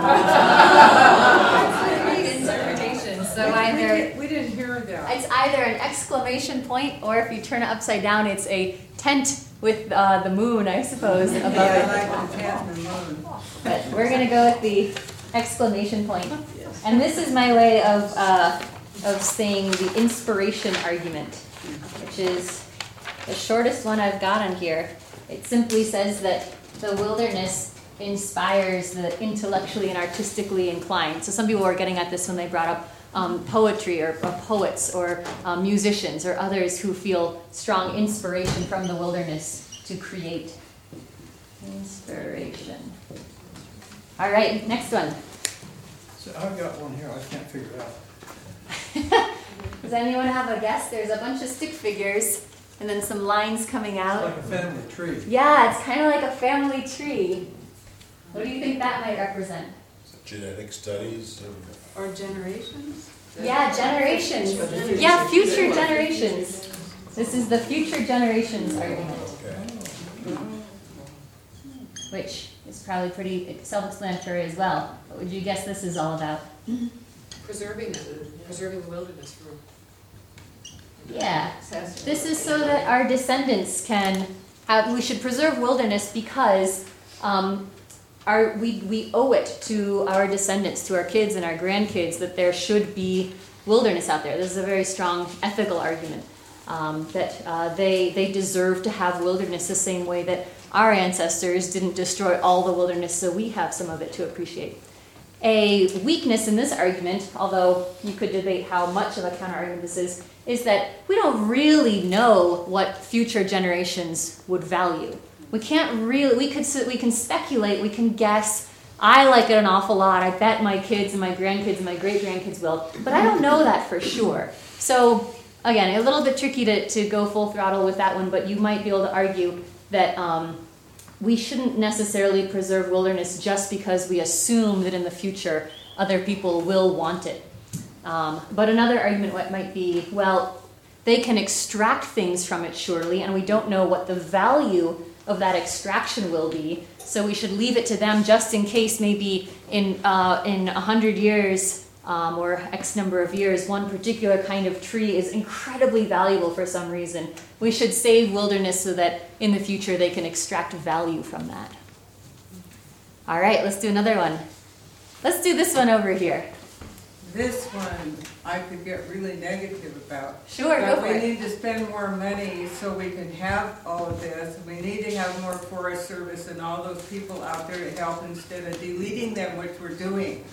Ah. That's a great interpretation. So we, either we, did, we didn't hear that. It's either an exclamation point, or if you turn it upside down, it's a tent with uh, the moon, I suppose, above it. Yeah, I like the tent and the moon. But we're gonna go with the exclamation point, and this is my way of. Uh, of saying the inspiration argument, which is the shortest one I've got on here. It simply says that the wilderness inspires the intellectually and artistically inclined. So some people were getting at this when they brought up um, poetry or, or poets or um, musicians or others who feel strong inspiration from the wilderness to create. Inspiration. All right, next one. So I've got one here, I can't figure it out. Does anyone have a guess? There's a bunch of stick figures and then some lines coming out. It's like a family tree. Yeah, it's kind of like a family tree. What do you think that might represent? Genetic studies of... Or generations? Yeah, generations. Yeah, future generations. This is the future generations argument. Okay. Which is probably pretty self-explanatory as well. What would you guess this is all about? Preserving it, preserving the wilderness for. Yeah. This is so that our descendants can have, we should preserve wilderness because um, our, we, we owe it to our descendants, to our kids and our grandkids, that there should be wilderness out there. This is a very strong ethical argument, um, that uh, they, they deserve to have wilderness the same way that our ancestors didn't destroy all the wilderness, so we have some of it to appreciate. A weakness in this argument, although you could debate how much of a counter-argument this is, is that we don't really know what future generations would value. We can't really, we could, we can speculate, we can guess. I like it an awful lot. I bet my kids and my grandkids and my great-grandkids will, but I don't know that for sure. So, again, a little bit tricky to, to go full throttle with that one, but you might be able to argue that um, we shouldn't necessarily preserve wilderness just because we assume that in the future other people will want it. Um, but another argument might be, well, they can extract things from it surely, and we don't know what the value of that extraction will be. So we should leave it to them just in case maybe in uh, in a hundred years um, or X number of years, one particular kind of tree is incredibly valuable for some reason. We should save wilderness so that in the future they can extract value from that. All right, let's do another one. Let's do this one over here. This one I could get really negative about. Sure, go for But we it. need to spend more money so we can have all of this. We need to have more Forest Service and all those people out there to help instead of deleting them, which we're doing.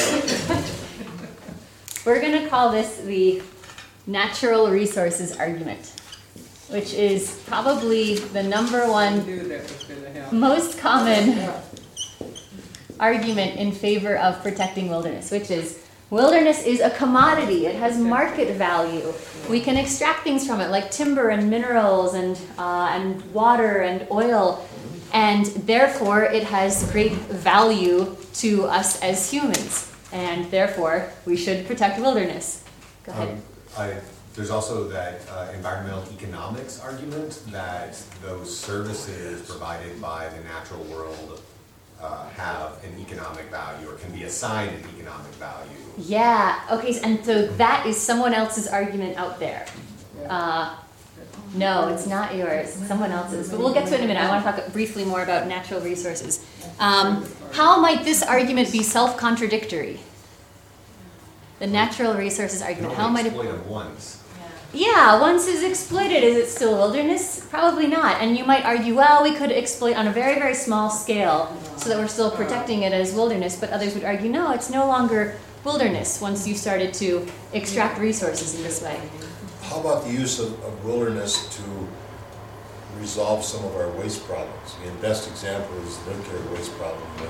We're going to call this the natural resources argument, which is probably the number one I knew that was gonna happen. most common argument in favor of protecting wilderness, which is wilderness is a commodity. It has market value. We can extract things from it like timber and minerals and, uh, and water and oil, and therefore it has great value to us as humans, and therefore we should protect wilderness. Go ahead. Um, I, there's also that uh, environmental economics argument that those services provided by the natural world uh, have an economic value or can be assigned an economic value. Yeah, okay, and so that is someone else's argument out there. Uh, no, it's not yours, it's someone else's, but we'll get to it in a minute. I want to talk briefly more about natural resources. Um, how might this argument be self-contradictory? The natural resources argument, how might it... Exploit them once. Yeah, once it's exploited, is it still wilderness? Probably not. And you might argue, well, we could exploit on a very, very small scale so that we're still protecting it as wilderness, but others would argue, no, it's no longer wilderness once you started to extract resources in this way. How about the use of, of wilderness to resolve some of our waste problems? The best example is the nuclear waste problem. The,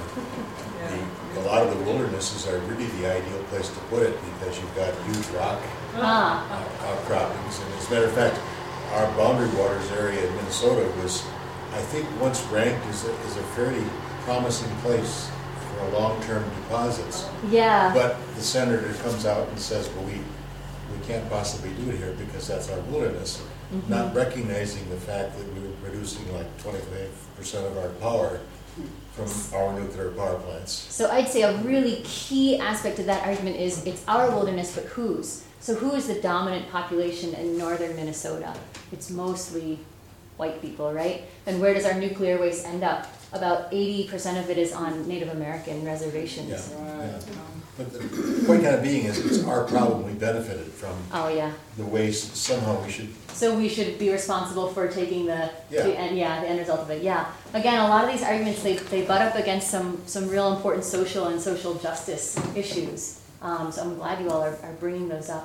the, a lot of the wildernesses are really the ideal place to put it because you've got huge rock Ah. uh, outcroppings. And as a matter of fact, our boundary waters area in Minnesota was, I think, once ranked as a, as a fairly promising place for long-term deposits. Yeah. But the senator comes out and says, well, we, we can't possibly do it here because that's our wilderness, Mhm. not recognizing the fact that we were producing like twenty-five percent of our power from our nuclear power plants. So I'd say a really key aspect of that argument is it's our wilderness, but whose? So who is the dominant population in northern Minnesota? It's mostly white people, right? And where does our nuclear waste end up? About eighty percent of it is on Native American reservations. Yeah, yeah. But the point kind of being is it's our problem. We benefited from Oh, yeah. the waste. Somehow we should. So we should be responsible for taking the, Yeah. the end, yeah, the end result of it. Yeah. Again, a lot of these arguments, they, they butt up against some, some real important social and social justice issues. Um, so I'm glad you all are, are bringing those up.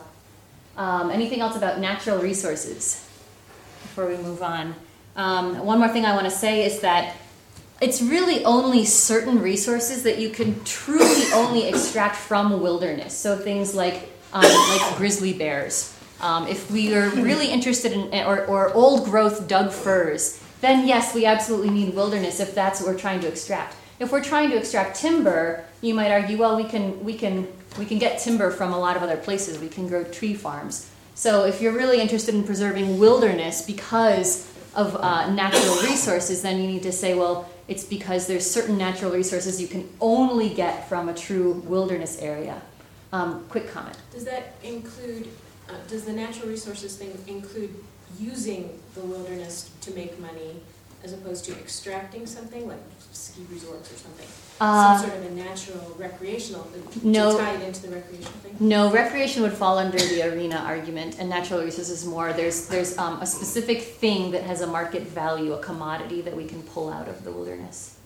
Um, anything else about natural resources before we move on? Um, one more thing I want to say is that it's really only certain resources that you can truly only extract from wilderness. So things like um, like grizzly bears. Um, if we are really interested in, or, or old growth Doug firs, then yes, we absolutely need wilderness if that's what we're trying to extract. If we're trying to extract timber, you might argue, well, we can we can we can get timber from a lot of other places. We can grow tree farms. So if you're really interested in preserving wilderness because of uh, natural resources, then you need to say, well, it's because there's certain natural resources you can only get from a true wilderness area. Um, quick comment. Does that include, uh, does the natural resources thing include using the wilderness to make money as opposed to extracting something like ski resorts or something? Uh, Some sort of a natural recreational, no. to tie it into the recreational thing? No, recreation would fall under the arena argument, and natural resources more. There's there's um, a specific thing that has a market value, a commodity that we can pull out of the wilderness.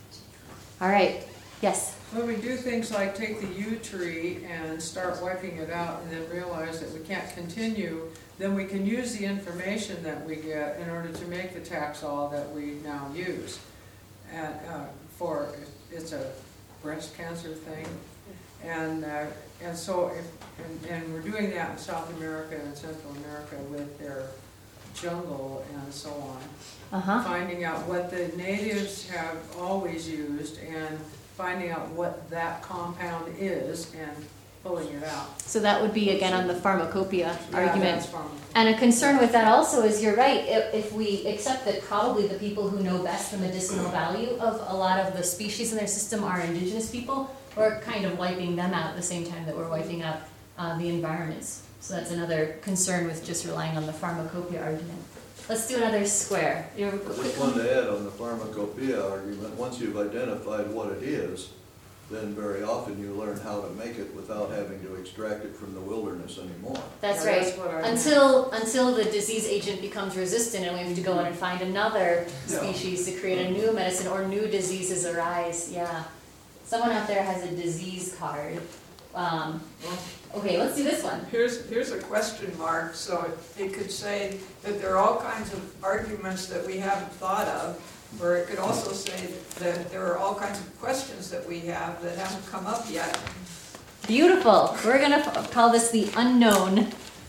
All right. Yes. When we do things like take the yew tree and start wiping it out and then realize that we can't continue, then we can use the information that we get in order to make the Taxol that we now use. And uh, for, it's a breast cancer thing. And uh, and so, if, and, and we're doing that in South America and Central America with their jungle and so on. Uh-huh. Finding out what the natives have always used and finding out what that compound is and pulling it out. So that would be again on the pharmacopoeia Yeah, argument. that's fine. And a concern with that also is, you're right, if, if we accept that probably the people who know best the medicinal value of a lot of the species in their system are indigenous people, we're kind of wiping them out at the same time that we're wiping out uh, the environments. So that's another concern with just relying on the pharmacopoeia argument. Let's do another square. You're Just one to add on the pharmacopoeia argument, once you've identified what it is, then very often you learn how to make it without having to extract it from the wilderness anymore. That's Yeah, right. that's what I- Until until the disease agent becomes resistant and we have to go out and find another Yeah. species to create a new medicine or new diseases arise. Yeah. Someone out there has a disease card. Um, okay, let's do this one. Here's, here's a question mark, so it, it could say that there are all kinds of arguments that we haven't thought of, or it could also say that there are all kinds of questions that we have that haven't come up yet. Beautiful. We're gonna f- call this the unknown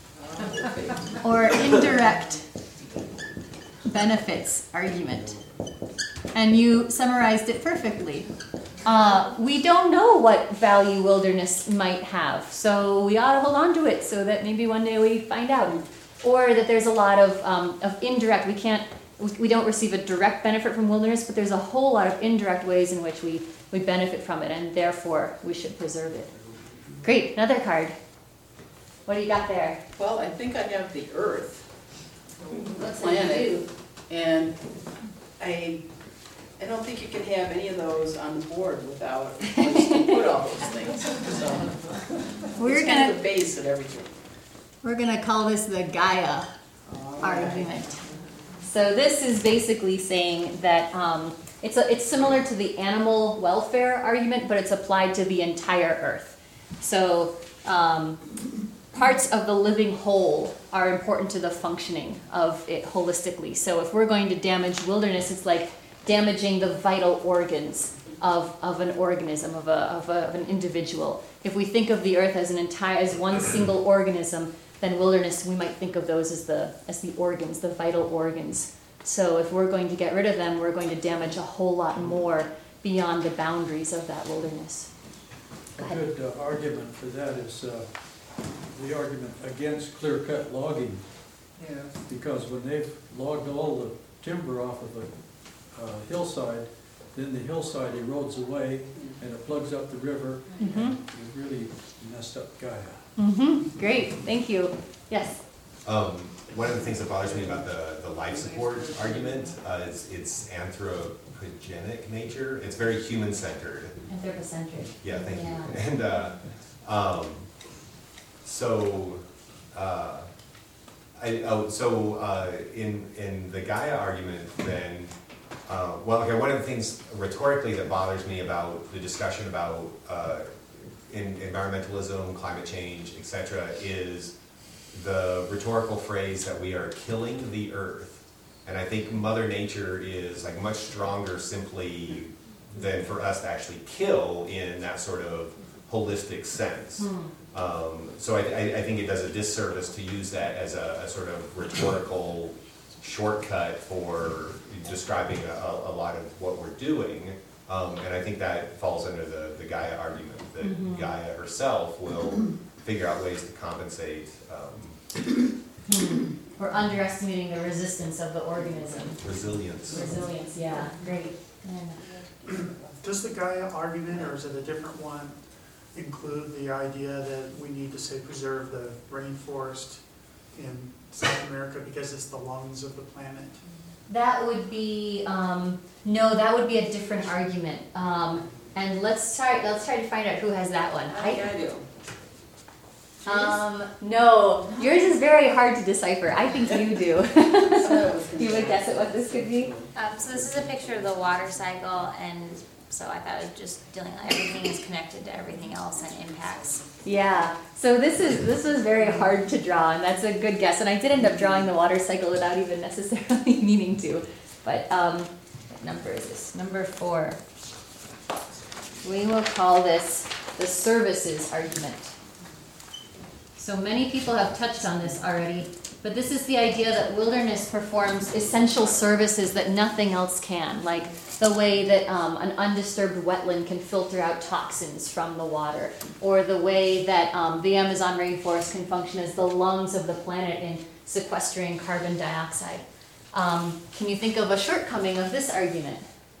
or indirect benefits argument. And you summarized it perfectly. Uh, we don't know what value wilderness might have, so we ought to hold on to it so that maybe one day we find out. Or that there's a lot of, um, of indirect, we can't, we, we don't receive a direct benefit from wilderness, but there's a whole lot of indirect ways in which we, we benefit from it, and therefore we should preserve it. Great, another card. What do you got there? Well, I think I have the Earth, Looks like you planet, do. and I, I don't think you can have any of those on the board without a place to put all those things. So We're it's kind gonna of the base of everything. we're gonna call this the Gaia argument. So this is basically saying that um, it's a, it's similar to the animal welfare argument, but it's applied to the entire Earth. So um, parts of the living whole are important to the functioning of it holistically. So if we're going to damage wilderness, it's like damaging the vital organs of, of an organism, of, a, of, a, of an individual. If we think of the Earth as an entire, as one single organism, then wilderness, we might think of those as the, as the organs, the vital organs. So if we're going to get rid of them, we're going to damage a whole lot more beyond the boundaries of that wilderness. Go A ahead. good uh, argument for that is uh, the argument against clear-cut logging, Yeah. because when they've logged all the timber off of a uh, hillside, then the hillside erodes away and it plugs up the river, Mhm. and it really messed up Gaia. Mm-hmm. Great, thank you. Yes. Um, one of the things that bothers me about the, the life support argument uh, is its anthropogenic nature. It's very human-centered. Anthropocentric. Yeah, thank Yeah. you. And uh, um, so, uh, I, oh, so uh, in in the Gaia argument, then, uh, well, okay, one of the things rhetorically that bothers me about the discussion about uh, in environmentalism, climate change, et cetera, is the rhetorical phrase that we are killing the earth. And I think Mother Nature is like much stronger simply than for us to actually kill in that sort of holistic sense. Hmm. Um, so I, I, I think it does a disservice to use that as a, a sort of rhetorical shortcut for describing a, a lot of what we're doing. Um, and I think that falls under the, the Gaia argument, that Mhm. Gaia herself will figure out ways to compensate um, Hmm. We're underestimating the resistance of the organism. resilience. Resilience, yeah, great. And Does the Gaia argument, or is it a different one, include the idea that we need to, say, preserve the rainforest in South America because it's the lungs of the planet? that would be, um, no, that would be a different argument. Um, and let's try, let's try to find out who has that one. I think I do. Um, no, yours is very hard to decipher. I think you do. You would guess at what this could be? Um, so this is a picture of the water cycle, and so I thought it was just dealing, everything is connected to everything else and impacts. Yeah. So this is this was very hard to draw, and that's a good guess. And I did end up drawing the water cycle without even necessarily meaning to. But um, what number is this? Number four. We will call this the services argument. So many people have touched on this already. But this is the idea that wilderness performs essential services that nothing else can, like the way that um, an undisturbed wetland can filter out toxins from the water, or the way that um, the Amazon rainforest can function as the lungs of the planet in sequestering carbon dioxide. Um, can you think of a shortcoming of this argument?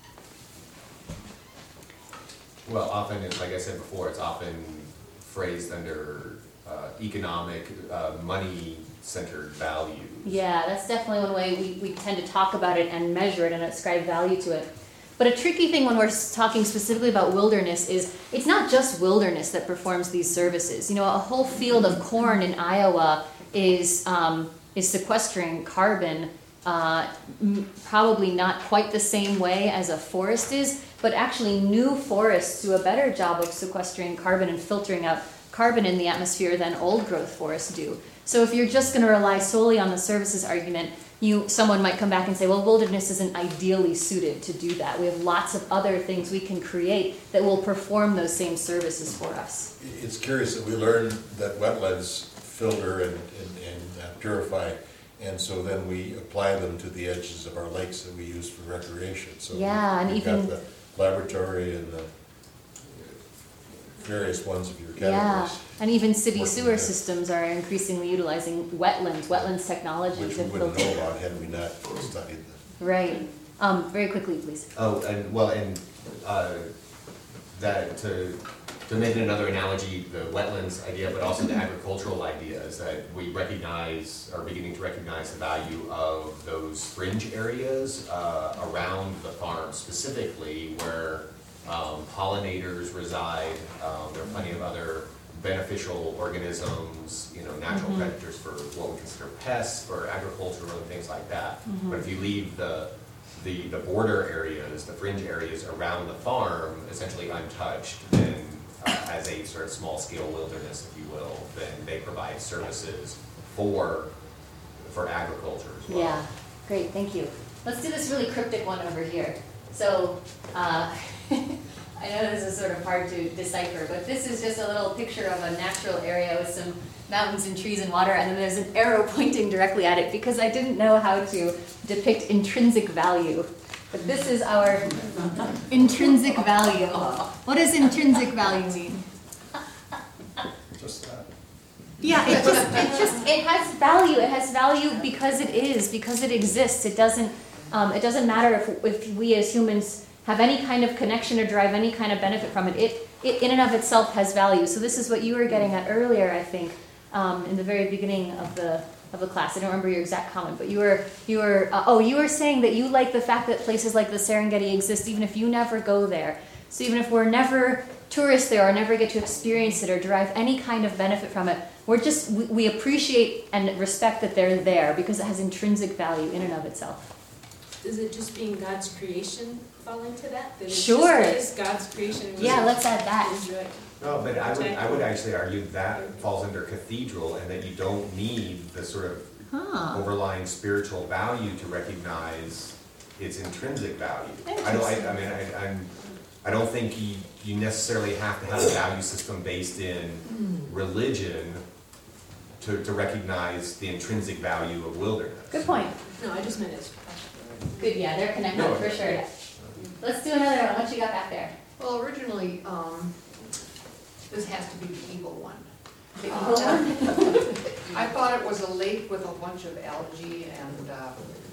Well, often, it's like I said before, it's often phrased under uh, economic, uh, money-centered value. Yeah, that's definitely one way we, we tend to talk about it and measure it and ascribe value to it. But a tricky thing when we're talking specifically about wilderness is it's not just wilderness that performs these services. You know, a whole field of corn in Iowa is um, is sequestering carbon, uh, m- probably not quite the same way as a forest is, but actually new forests do a better job of sequestering carbon and filtering out carbon in the atmosphere than old growth forests do. So if you're just going to rely solely on the services argument, you someone might come back and say, well, wilderness isn't ideally suited to do that. We have lots of other things we can create that will perform those same services for us. It's curious that we learn that wetlands filter and, and, and uh, purify, and so then we apply them to the edges of our lakes that we use for recreation. So Yeah, and we've even- got the laboratory and the various ones of your Yeah, categories. and even city Working sewer together. systems are increasingly utilizing wetlands, wetlands technology Which to we wouldn't filter. know about had we not studied them. Right. Um, very quickly, please. Oh, and, well, and, uh, that, to, to make another analogy, the wetlands idea, but also the agricultural idea, is that we recognize, are beginning to recognize the value of those fringe areas, uh, around the farm specifically, where, um, pollinators reside, um, there are plenty of other beneficial organisms, you know, natural Mhm. predators for what we consider pests, for agriculture and things like that. Mhm. But if you leave the, the, the border areas, the fringe areas around the farm essentially untouched, then uh, as a sort of small-scale wilderness, if you will, then they provide services for, for agriculture as well. Yeah, great, thank you. Let's do this really cryptic one over here. So, uh, I know this is sort of hard to decipher, but this is just a little picture of a natural area with some mountains and trees and water, and then there's an arrow pointing directly at it because I didn't know how to depict intrinsic value. But this is our intrinsic value. What does intrinsic value mean? Just that. Yeah, it just, it just, it has value. It has value because it is, because it exists. It doesn't, um, it doesn't matter if, if we as humans have any kind of connection or derive any kind of benefit from it. It, it in and of itself has value. So this is what you were getting at earlier, I think, um, in the very beginning of the of the class. I don't remember your exact comment, but you were you were uh, oh you were saying that you like the fact that places like the Serengeti exist, even if you never go there. So even if we're never tourists there or never get to experience it or derive any kind of benefit from it, we're just we, we appreciate and respect that they're there because it has intrinsic value in and of itself. Is it just being God's creation fall into that? That it's Sure. just is God's creation. we Yeah, should let's add that. enjoy. No, but I would, Protect. I would actually argue that falls under cathedral and that you don't need the sort of Huh. overlying spiritual value to recognize its intrinsic value. I don't, I, I mean, I, I'm, I don't think you, you necessarily have to have a value system based in religion to, to recognize the intrinsic value of wilderness. Good point. No, I just meant it's. Good, yeah, they're connected No, for sure. Let's do another one. What you got back there? Well, originally, um, this has to be the evil one. The evil one? I thought it was a lake with a bunch of algae and, uh,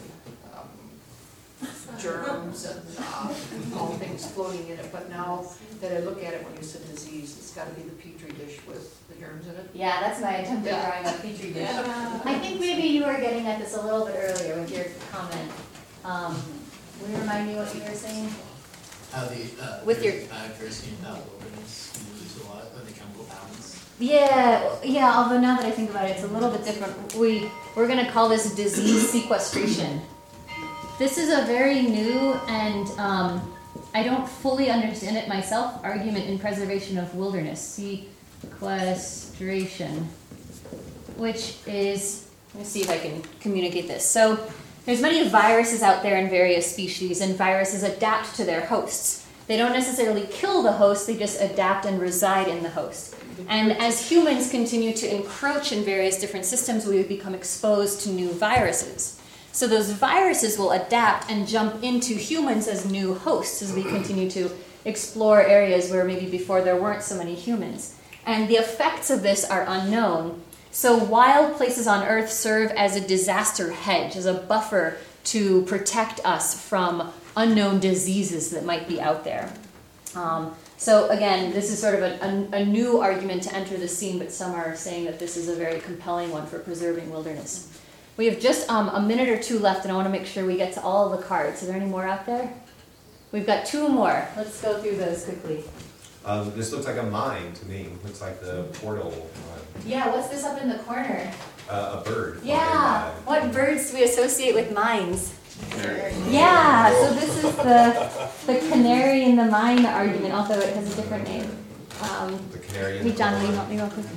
um, germs and, uh, all things floating in it, but now that I look at it, when you said disease, it's gotta be the petri dish with the germs in it. Yeah, that's my attempt at Yeah. drawing a petri dish. Yeah. I think maybe you were getting at this a little bit earlier with your comment. Um, will you remind me what you were saying? How the, uh, With your- uh, kerosene uh, wilderness, you lose a lot of the chemical balance. Yeah, yeah, although now that I think about it, it's a little bit different. We, we're gonna call this disease sequestration. This is a very new and, um, I don't fully understand it myself, argument in preservation of wilderness, sequestration, which is, let me see if I can communicate this. So, there's many viruses out there in various species, and viruses adapt to their hosts. They don't necessarily kill the host, they just adapt and reside in the host. And as humans continue to encroach in various different systems, we become exposed to new viruses. So those viruses will adapt and jump into humans as new hosts as we continue to explore areas where maybe before there weren't so many humans. And the effects of this are unknown. So wild places on Earth serve as a disaster hedge, as a buffer to protect us from unknown diseases that might be out there. Um, so again, this is sort of a, a, a new argument to enter the scene, but some are saying that this is a very compelling one for preserving wilderness. We have just um, a minute or two left, and I want to make sure we get to all the cards. Are there any more out there? We've got two more. Let's go through those quickly. Um, this looks like a mine to me. Looks like the portal. Uh, Yeah, what's this up in the corner? uh, a bird. Yeah, what birds do we associate with mines? Canary. Yeah, so this is the the canary in the mine argument, although it has a different name. Um, The canary in hey, the John, coal will you mine. help me real quick?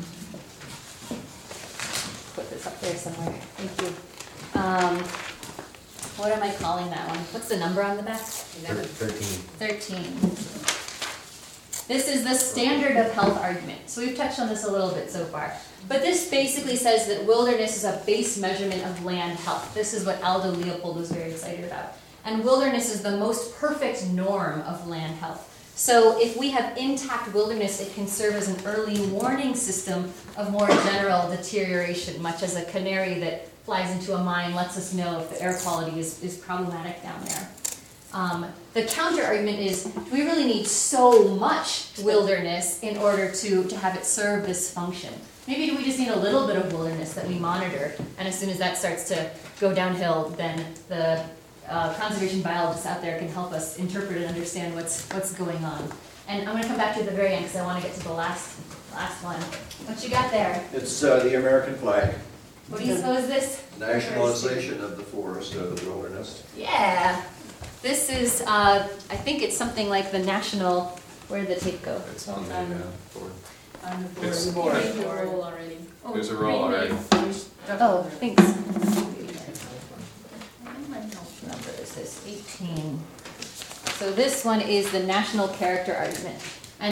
Put this up there somewhere. Thank you. Um, what am I calling that one? What's the number on the back? Thir- Thirteen. Thirteen. This is the standard of health argument. So we've touched on this a little bit so far. But this basically says that wilderness is a base measurement of land health. This is what Aldo Leopold was very excited about. And wilderness is the most perfect norm of land health. So if we have intact wilderness, it can serve as an early warning system of more general deterioration, much as a canary that flies into a mine lets us know if the air quality is, is problematic down there. Um, the counter argument is, do we really need so much wilderness in order to, to have it serve this function? Maybe do we just need a little bit of wilderness that we monitor, and as soon as that starts to go downhill, then the uh, conservation biologists out there can help us interpret and understand what's what's going on. And I'm going to come back to the very end because I want to get to the last last one. What you got there? It's uh, the American flag, What do you suppose this? nationalization of the forest, of the wilderness. Yeah. This is, uh, I think it's something like the national, where did the tape go? It's on the uh, board. On the board. It's- We made the roll already. There's a roll already. Oh, thanks. What number is this? eighteen. So this one is the national character argument.